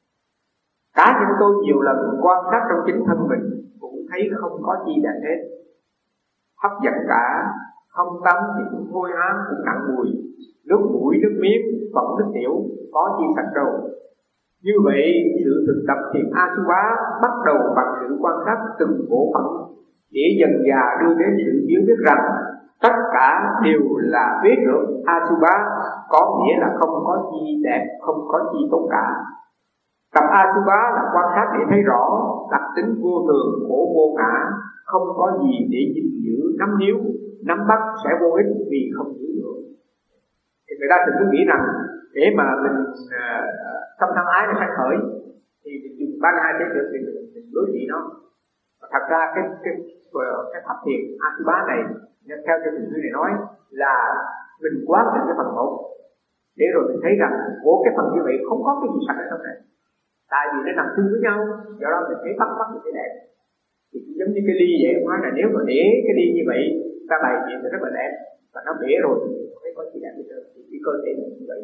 Cá nhân tôi nhiều lần quan sát trong chính thân mình cũng thấy không có gì đẹp hết. Hấp dẫn cả, không tắm thì cũng hôi hám, cũng nặng mùi, nước mũi, nước miếng, vẫn nước tiểu, có chi sạch đâu. Như vậy, sự thực tập thiền A-su-bá bắt đầu bằng sự quan sát từng bộ phận để dần dà đưa đến sự hiểu biết rằng tất cả đều là biết được A-su-bá, có nghĩa là không có gì đẹp, không có gì tốt cả. Tập A-su-bá là quan sát để thấy rõ đặc tính vô thường, khổ vô ngã, không có gì để gìn giữ, nắm níu, nắm bắt sẽ vô ích vì không giữ được. Thì người ta đừng cứ nghĩ rằng để mà mình tâm uh, tham ái nó sanh khởi thì mình dùng ba hai thế được thì mình, mình đối trị nó. Và thật ra cái cái cái pháp thiền A-su-bá này theo cho thầy sư này nói là mình quán định cái phần một để rồi mình thấy rằng của cái phần như vậy không có cái gì sạch ở trong này, tại vì nó nằm chung với nhau, do đó mình thấy bắt bắt mình thấy đẹp. Thì giống như cái ly vậy, nói là nếu mà để cái ly như vậy ta bày chuyện thì rất là đẹp, và nó bể rồi thì không thấy có gì đẹp hết trơn. Thì cái cơ thể mình như vậy.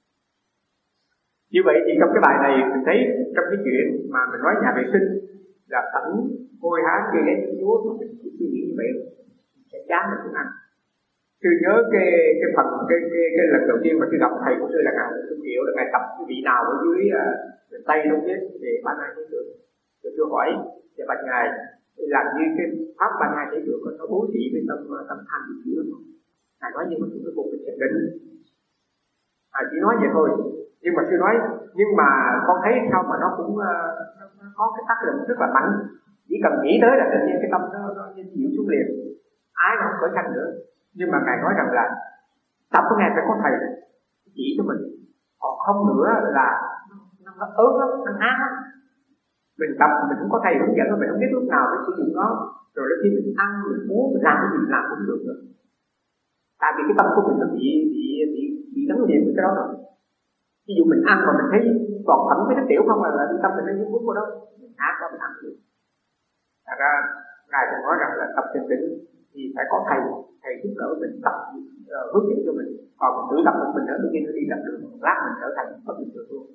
Như vậy thì trong cái bài này mình thấy trong cái chuyện mà mình nói nhà vệ sinh là tẩn hôi hám chơi lấy những chúa mà mình chỉ suy nghĩ như vậy sẽ chán được cũng ăn. Tôi nhớ cái cái phần cái cái, cái lần đầu tiên mà tôi gặp thầy của tôi là ngài tôi hiểu là ngài tập cái vị nào ở dưới uh, tây đông nhất để bán ai cũng được. Tôi chưa hỏi và bạch ngài làm như cái pháp ban ngài thấy được nó bố trí với tâm tâm thanh gì chứ không? Ngài nói nhưng mà chúng tôi buộc phải thiền định. À, chỉ nói vậy thôi. Nhưng mà sư nói nhưng mà con thấy sao mà nó cũng uh, nó, nó có cái tác động rất là mạnh. Chỉ cần nghĩ tới là tự nhiên cái tâm nó nó dịu xuống liền. Ái nó không khởi sanh nữa. Nhưng mà ngài nói rằng là tập của ngài phải có thầy chỉ cho mình. Còn không nữa là nó, nó ớt lắm, nó ác lắm. Mình tập mình không có thầy hướng dẫn, mình không biết lúc nào phải sử dụng nó. Rồi đến khi mình ăn, mình uống, mình làm cái gì mình làm cũng được rồi. Tại vì cái tâm của mình nó bị bị bị bị gắn liền với cái đó rồi. Ví dụ mình ăn mà mình thấy còn thẩm cái nước tiểu không là là tâm mình nó nhúng vào đó, mình ác đó mình ăn được. Thật ra ngài cũng nói rằng là tập thiền định thì phải có thầy, thầy giúp đỡ mình tập uh, hướng dẫn cho mình. Còn mình tự tập một mình nữa, tự nhiên nó đi tập được một lát mình trở thành bất bình thường luôn.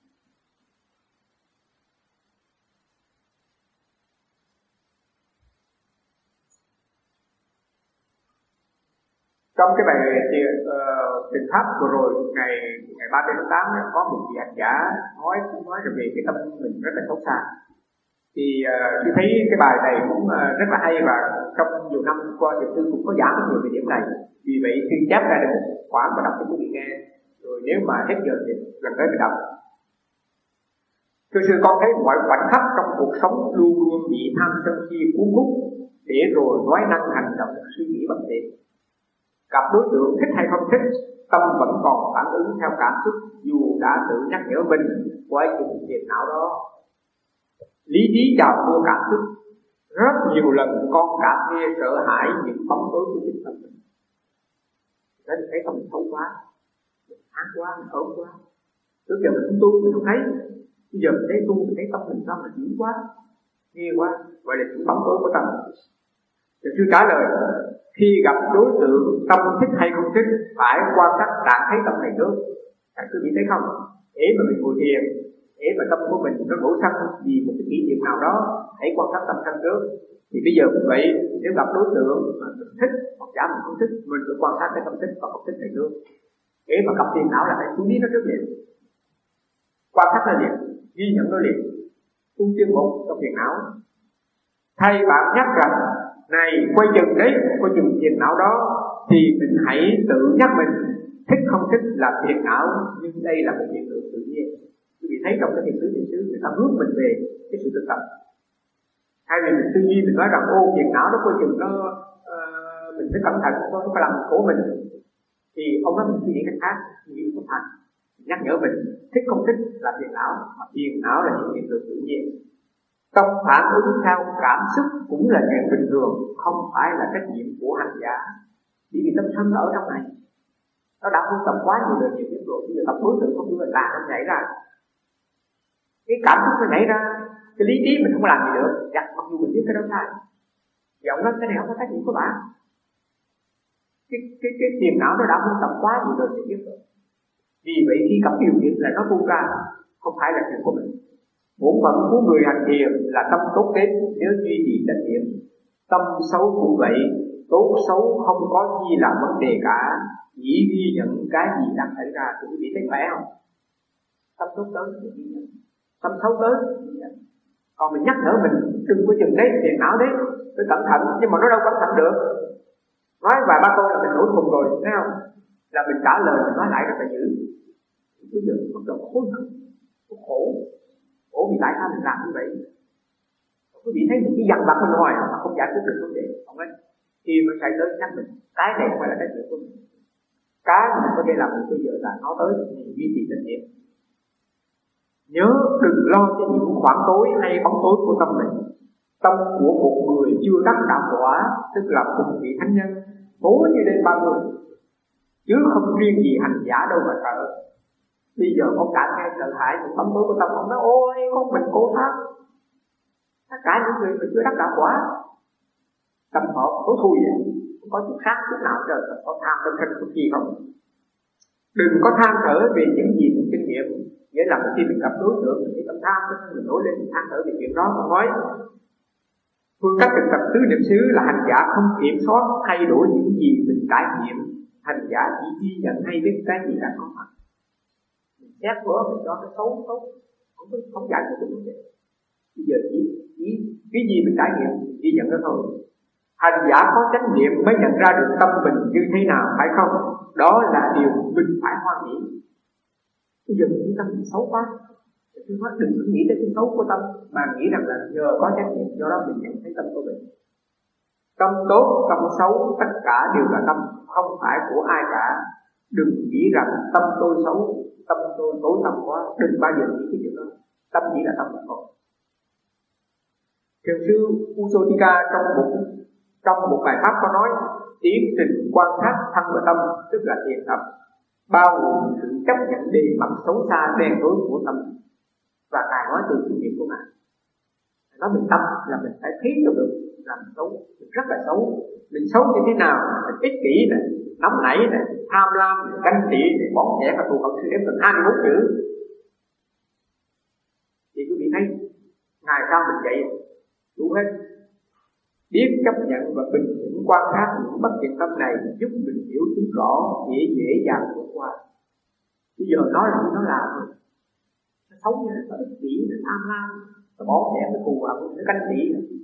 Trong cái bài trình uh, pháp vừa rồi ngày ngày ba mươi tháng tám có một vị hành giả nói cũng nói về cái tâm mình rất là xấu xa. Thì uh, tôi thấy cái bài này cũng uh, rất là hay và trong nhiều năm qua thì tôi cũng có giảng rất nhiều về điểm này. Vì vậy khi chép ra được một khoản và đọc cho quý vị nghe. Rồi nếu mà hết giờ thì lần tới mình đọc. Thưa sư, con thấy mọi khoảnh khắc trong cuộc sống luôn luôn bị tham sân si cuốn hút để rồi nói năng hành động suy nghĩ bất tiện. Gặp đối tượng thích hay không thích, tâm vẫn còn phản ứng theo cảm xúc dù đã tự nhắc nhở mình quay chừng phiền não đó. Lý trí chào đua cảm xúc. Rất nhiều lần con cảm nghe sợ hãi những bóng tối của chính tâm mình. Thế mình thấy tâm mình xấu quá, mình ác quá, mình ốm quá. Trước giờ mình không tu mình không thấy, bây giờ mình thấy tu mình thấy tâm mình sao mà chuyển quá, nghe quá, gọi là những bóng tối của tâm. Rồi sư trả lời, khi gặp đối tượng tâm thích hay không thích phải quan sát trạng thấy tâm này trước. Các quý vị thấy không? Để mà mình ngồi thiền, để mà tâm của mình nó đổ sân vì một cái kỷ niệm nào đó, hãy quan sát tâm sân trước. Thì bây giờ cũng vậy, nếu gặp đối tượng mà mình thích hoặc giả mình không thích, mình phải quan sát cái tâm thích và không thích này trước. Để mà gặp phiền não là phải chú ý nó trước liền, quan sát nó liền, ghi nhận nó liền, tu tiên một trong phiền não. Thay bạn nhắc rằng này quay chừng đấy, quay chừng phiền não đó, thì mình hãy tự nhắc mình thích không thích là phiền não, nhưng đây là một hiện tượng tự nhiên. Quý vị thấy trong cái thiền tứ thiền tứ người ta hướng mình về cái sự thực tập. Hay vì mình tư duy mình nói rằng ô phiền não nó quay chừng nó uh, mình phải cẩn thận, nó phải làm khổ mình, thì ông nói mình suy nghĩ cách khác, suy nghĩ không thành, nhắc nhở mình thích không thích là phiền não, mà phiền não là những hiện tượng tự nhiên. Tâm phản ứng theo cảm xúc cũng là chuyện bình thường, không phải là trách nhiệm của hành giả. Chỉ vì tâm sân ở trong này, nó đã không tập quá nhiều đời nhiều kiếp rồi, bây giờ tập đối tượng không được là nó nhảy ra, cái cảm xúc nó nhảy ra, cái lý trí mình không làm gì được, chắc mặc dù mình biết cái đó sai. Thì ông nói cái này không có trách nhiệm của bạn. Cái cái cái phiền não nó đã không tập quá nhiều đời nhiều kiếp rồi. Vì vậy khi gặp điều kiện là nó buông ra, không phải là chuyện của mình. Bổn phận của người hành thiền là tâm tốt đẹp nếu duy trì chánh niệm. Tâm xấu cũng vậy, tốt xấu không có gì là vấn đề cả, chỉ ghi nhận cái gì đang xảy ra. Thì quý vị thấy khỏe không? Tâm tốt tới thì ghi nhận, tâm xấu tới thì ghi nhận. Còn mình nhắc nhở mình đừng có chừng đấy phiền não đấy, phải cẩn thận, nhưng mà nó đâu cẩn thận được. Nói vài ba câu là mình nổi khùng rồi, thấy không? Là mình trả lời mình nói lại rất là dữ. Bây giờ bắt đầu hối hận, khổ. Ủa vì tại sao mình làm như vậy? Quý vị thấy mình chỉ dằn vặt bên ngoài mà không giải quyết được vấn đề. Không ấy, khi mà chạy tới nhắc mình, cái này không phải là cái chuyện của mình. Cái mình có thể làm được bây giờ là nói tới mình duy trì trách nhiệm. Nhớ đừng lo cho những khoảng tối hay bóng tối của tâm mình. Tâm của một người chưa đắc đạo quả, tức là một vị thánh nhân, tối như đêm ba mươi, chứ không riêng gì hành giả đâu mà sợ. Bây giờ con cảm nghe sợ hãi những bóng tối của tâm, ông nói ôi con mình cố sát. Tất cả những người mà chưa đắc đạo quả, tâm họ cố thui vậy, không có chút khác chút nào trời, có tham tâm thân của gì không. Đừng có than thở về những gì mình kinh nghiệm. Nghĩa là khi mình gặp đối tượng mình thấy tâm tham, mình nổi lên mình than thở về chuyện đó. Không nói phương cách thực tập tứ niệm xứ là hành giả không kiểm soát thay đổi những gì mình trải nghiệm. Hành giả chỉ ghi nhận hay biết cái gì đã có mặt. Mình xét bữa mình cho nó xấu xấu, không có không giải quyết được vấn đề. Bây giờ chỉ, chỉ cái gì mình trải nghiệm ghi nhận đó thôi. Hành giả có chánh niệm mới nhận ra được tâm mình như thế nào, phải không? Đó là điều mình phải hoan hỷ. Bây giờ mình nghĩ tâm mình xấu quá, tôi nói đừng có nghĩ tới cái xấu của tâm, mà nghĩ rằng là nhờ có chánh niệm, do đó mình nhận thấy tâm của mình. Tâm tốt, tâm xấu, tất cả đều là tâm, không phải của ai cả. Đừng nghĩ rằng tâm tôi xấu, tâm tôi tối tăm quá, đừng bao giờ nghĩ cái điều đó. Tâm chỉ là tâm là thôi. Thiền sư Usotika trong một trong một bài pháp có nói tiến trình quan sát thân và tâm, tức là thiền tập, bao gồm sự chấp nhận bề mặt xấu xa đen tối của tâm. Và ngài nói từ kinh nghiệm của ngài, nói mình tâm là mình phải thấy cho được làm xấu, mình rất là xấu. Mình xấu như thế nào? Mình ích kỷ này, nóng nảy này, tham lam, ganh tị, bỏng sẻ và thù hận sự ép mình hai mươi mốt chữ. Thì quý vị thấy ngài sao mình vậy đủ hết. Biết chấp nhận và bình tĩnh quan sát những bất thiện tâm này giúp mình hiểu chúng rõ, dễ dễ dàng vượt qua. Bây giờ nói là nó làm rồi, nó xấu như nó ích kỷ, nó tham lam, nó bỏ sẻ, nó thù hận, nó ganh tị,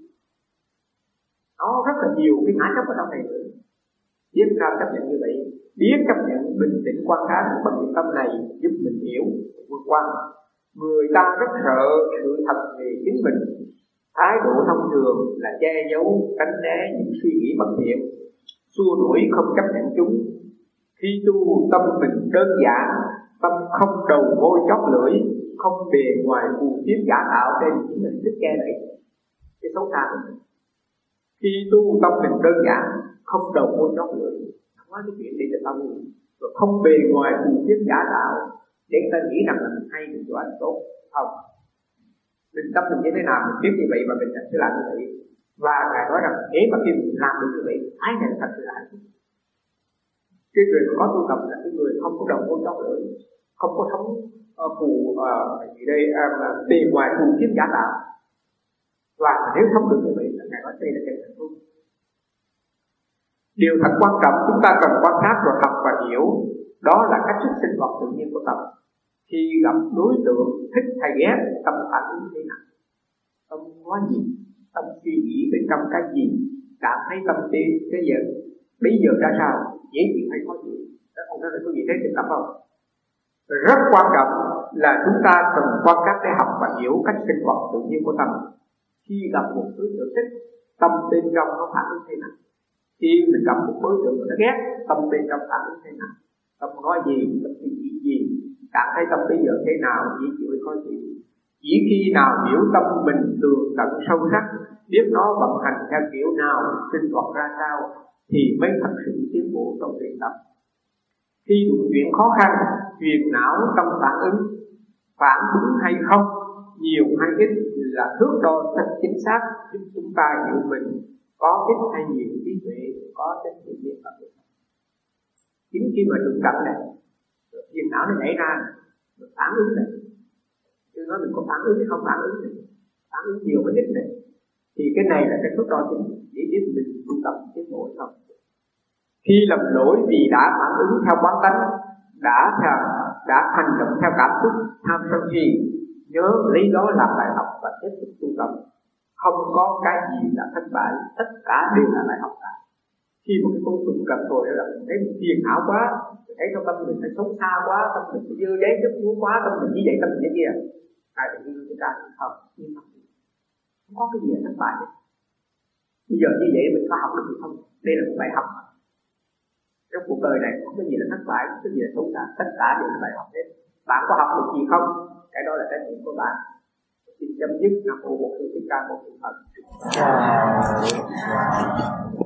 nó rất là nhiều cái ngã chấp ở trong này nữa. Biết sao chấp nhận như vậy, biết chấp nhận bình tĩnh quan sát những bất thiện tâm này giúp mình hiểu vượt qua. Người ta rất sợ sự thật về chính mình. Thái độ thông thường là che giấu, tránh né những suy nghĩ bất thiện, xua đuổi không chấp nhận chúng. Khi tu tâm mình đơn giản, tâm không đầu môi chóp lưỡi, không bề ngoài phù phiếm giả tạo, đây chính là thích che đậy cái xấu xa của mình. Khi tu tâm mình đơn giản, không đầu môi chóp lưỡi, không nói cái chuyện đi cho tâm mình, rồi không bề ngoài phù phiếm giả tạo để người ta nghĩ rằng là mình hay, mình giỏi, mình tốt. Không, mình tâm mình như thế nào mình biết như vậy và mình sẽ làm như vậy. Và ngài nói rằng thế mà khi mình làm được như vậy, ái này thật sự là hạnh phúc. Cái người mà có tu tập là cái người không có đầu môi chóp lưỡi, không có sống uh, phù uh, gì đây uh, bề ngoài phù phiếm giả tạo. Và nếu sống được như vậy là ngài nói đây là cái hạnh phúc. Điều thật quan trọng chúng ta cần quan sát và học và hiểu, đó là cách thức sinh hoạt tự nhiên của tâm. Khi gặp đối tượng thích hay ghét, tâm phản ứng thế nào? Tâm có gì? Tâm suy nghĩ bên trong cái gì? Cảm thấy tâm trí cái giờ bây giờ ra sao? Dễ chịu hay khó chịu? Đó không có quý vị thấy được lắm không? Rất quan trọng là chúng ta cần quan sát để học và hiểu cách sinh hoạt tự nhiên của tâm. Khi gặp một đối tượng thích, tâm bên trong nó phản ứng thế nào? Khi mình gặp một đối tượng nó ghét, tâm bên trong phản ứng thế nào? Tâm nói gì? Tâm suy nghĩ gì? Cảm thấy tâm bây giờ thế nào, dễ chịu hay khó chịu. Chỉ khi nào hiểu tâm mình tường tận sâu sắc, biết nó vận hành theo kiểu nào, sinh hoạt ra sao, thì mới thật sự tiến bộ trong luyện tập. Khi đụng chuyện khó khăn, phiền não tâm phản ứng, phản ứng hay không, nhiều hay ít là thước đo thật chính xác giúp chúng ta hiểu mình có ít hay nhiều trí tuệ, có trách nhiệm niệm Phật. Chính khi mà đụng cận này, phiền não nó nảy ra, mình phản ứng này. Tôi nói mình có phản ứng hay không phản ứng này, phản ứng nhiều hay ít này, thì cái này là cái thước đo chính để biết mình tu tập tiến bộ hay không. Khi lầm lỗi vì đã phản ứng theo quán tánh, đã theo, đã hành động theo cảm xúc tham sân si, nhớ lấy đó làm bài học và tiếp tục tu tập. Không có cái gì là thất bại, tất cả đều là bài học cả. Khi một cái công tụng gặp tôi là mình thấy mình phiền não quá, mình thấy trong tâm mình phải xấu xa quá, tâm mình phải dơ đế chút muốn quá, tâm mình như vậy, tâm mình như kia, ai phải như cái cái không, nhưng mà không có cái gì là thất bại. Bây giờ như vậy mình có học được hay không? Đây là một bài học. Trong cuộc đời này không có gì là thất bại, không có gì là xấu xa, tất cả đều là bài học hết. Bạn có học được gì không? Cái đó là trách nhiệm của bạn. Xin chấm dứt. Nam mô Bổn Sư Thích Ca Mâu Ni Phật.